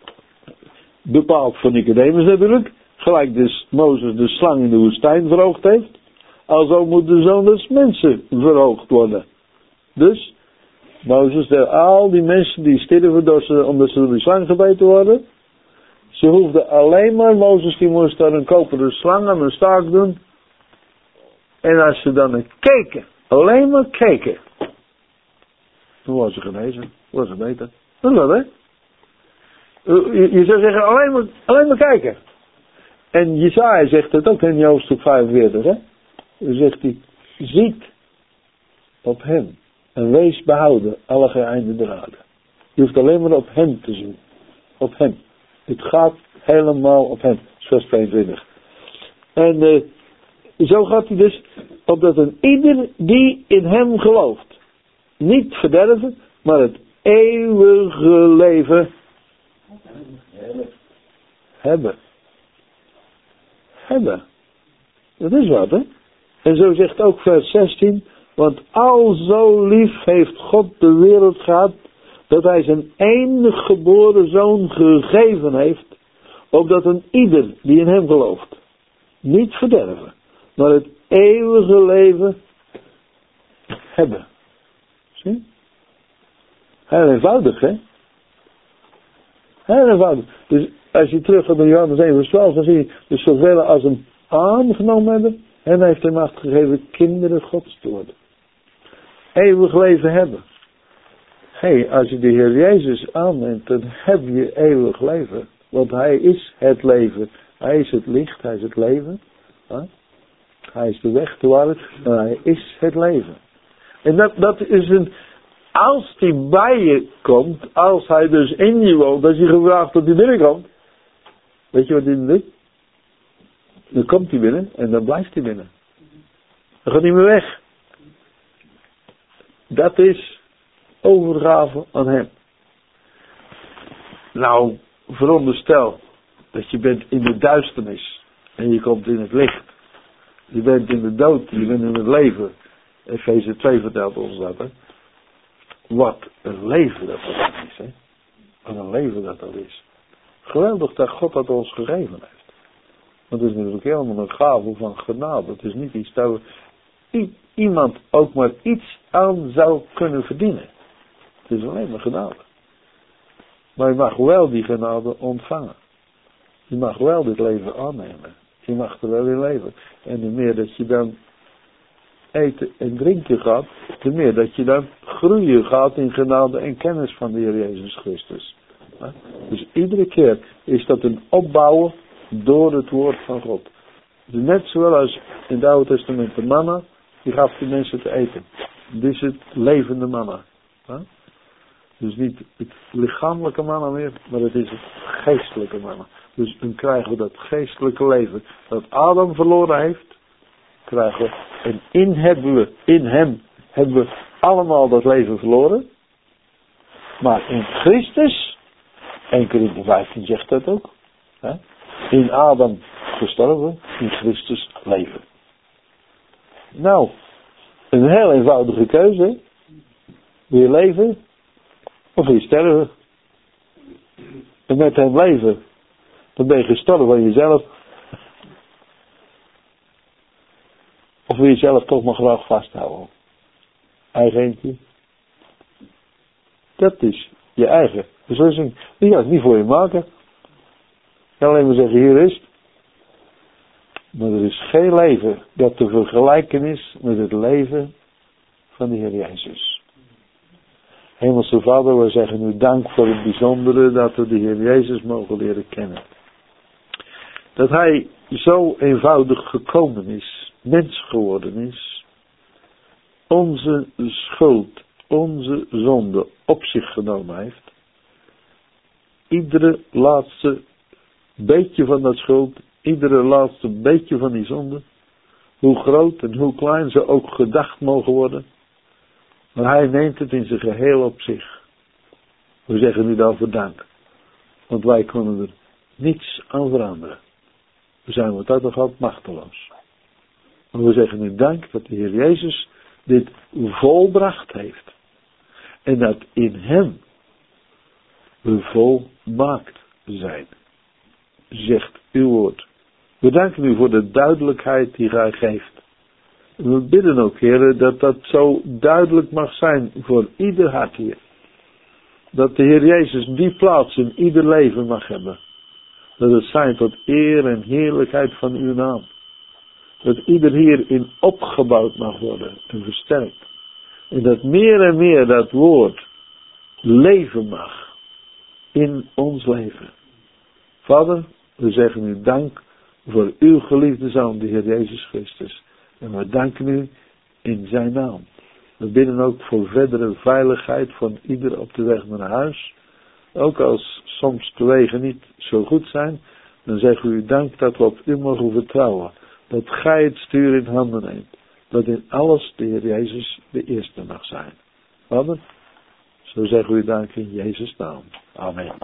Bepaald voor Nicodemus natuurlijk. Gelijk dus Mozes de slang in de woestijn verhoogd heeft. Alzo moet de Zoon des mensen verhoogd worden. Dus, Mozes, de, al die mensen die sterven door ze, omdat ze door die slang gebeten worden. Ze hoefden alleen maar, Mozes die moest daar een koperen slang aan een staak doen. En als ze dan keken, alleen maar keken. Toen was ze genezen, was ze beter. Dat is wel, hè? Je, je zou zeggen, alleen maar, alleen maar kijken. En Jesaja zegt het ook in hoofdstuk vijfenveertig, hè? Dan zegt hij, ziet op hem en wees behouden alle geëinde der aarde. Je hoeft alleen maar op hem te zien. Op hem. Het gaat helemaal op hem. Vers tweeëntwintig. En uh, zo gaat hij dus, opdat een ieder die in hem gelooft, niet verderven, maar het eeuwige leven hebben. Hebben. Dat is wat, hè? En zo zegt ook vers zestien, want al zo lief heeft God de wereld gehad, dat hij zijn enige geboren zoon gegeven heeft, opdat een ieder die in hem gelooft, niet verderven, maar het eeuwige leven hebben. Zie? Heel eenvoudig, hè? Heel eenvoudig. Dus als je terug gaat naar Johannes één vers twaalf, dan zie je, dus zoveel als hem aangenomen hebben, en hij heeft hem macht gegeven kinderen Gods te worden. Eeuwig leven hebben. Hé, hey, als je de Heer Jezus aanneemt, dan heb je eeuwig leven. Want hij is het leven. Hij is het licht, hij is het leven. Huh? Hij is de weg, de waarheid. En hij is het leven. En dat, dat is een... Als hij bij je komt, als hij dus in je woont, als je gevraagd dat hij binnenkomt. Weet je wat hij doet? Dan komt hij binnen en dan blijft hij binnen. Dan gaat hij meer weg. Dat is overgave aan hem. Nou, veronderstel dat je bent in de duisternis en je komt in het licht. Je bent in de dood, je bent in het leven. Efeze twee vertelt ons dat, hè. Wat een leven dat dat is, hè. Wat een leven dat dat is. Geweldig dat God dat ons gegeven heeft. Want het is natuurlijk helemaal een gave van genade. Het is niet iets dat we i- iemand ook maar iets aan zou kunnen verdienen. Het is alleen maar genade. Maar je mag wel die genade ontvangen. Je mag wel dit leven aannemen. Je mag er wel in leven. En hoe meer dat je dan eten en drinken gaat, te meer dat je dan groeien gaat in genade en kennis van de Heer Jezus Christus. Dus iedere keer is dat een opbouwen door het woord van God. Dus net zoals in het Oude Testament de manna, die gaf die mensen te eten. Dit is het levende manna. Dus niet het lichamelijke manna meer, maar het is het geestelijke manna. Dus dan krijgen we dat geestelijke leven dat Adam verloren heeft, krijgen we. En in hebben we, in hem, hebben we allemaal dat leven verloren. Maar in Christus, één Korinthe vijftien zegt dat ook. Hè? In Adam gestorven, in Christus leven. Nou, een heel eenvoudige keuze. Wil je leven? Of wil je sterven? En met hem leven, dan ben je gestorven van jezelf. Of wil je jezelf toch maar graag vasthouden? Eigen eentje. Dat is je eigen beslissing. Die gaat het niet voor je maken. Je kan alleen maar zeggen, hier is het. Maar er is geen leven dat te vergelijken is met het leven van de Heer Jezus. Hemelse Vader, we zeggen u dank voor het bijzondere dat we de Heer Jezus mogen leren kennen. Dat Hij zo eenvoudig gekomen is, mens geworden is, onze schuld, onze zonde op zich genomen heeft. Iedere laatste beetje van dat schuld, iedere laatste beetje van die zonde, hoe groot en hoe klein ze ook gedacht mogen worden, maar Hij neemt het in zijn geheel op zich. We zeggen u daarvoor dank, want wij kunnen er niets aan veranderen. We zijn wat dat nog altijd machteloos. Maar we zeggen u dank dat de Heer Jezus dit volbracht heeft. En dat in hem we volmaakt zijn. Zegt uw woord. We danken u voor de duidelijkheid die gij geeft. We bidden ook, Heer, dat dat zo duidelijk mag zijn voor ieder hart hier. Dat de Heer Jezus die plaats in ieder leven mag hebben. Dat het zijn tot eer en heerlijkheid van uw naam. Dat ieder hierin opgebouwd mag worden en versterkt. En dat meer en meer dat woord leven mag in ons leven. Vader, we zeggen u dank voor uw geliefde Zoon, de Heer Jezus Christus. En we danken u in zijn naam. We bidden ook voor verdere veiligheid van ieder op de weg naar huis. Ook als soms de wegen niet zo goed zijn, dan zeggen we u dank dat we op u mogen vertrouwen. Dat gij het stuur in handen neemt. Dat in alles de Heer Jezus de eerste mag zijn. Vader, zo zeggen we u dank in Jezus' naam. Amen.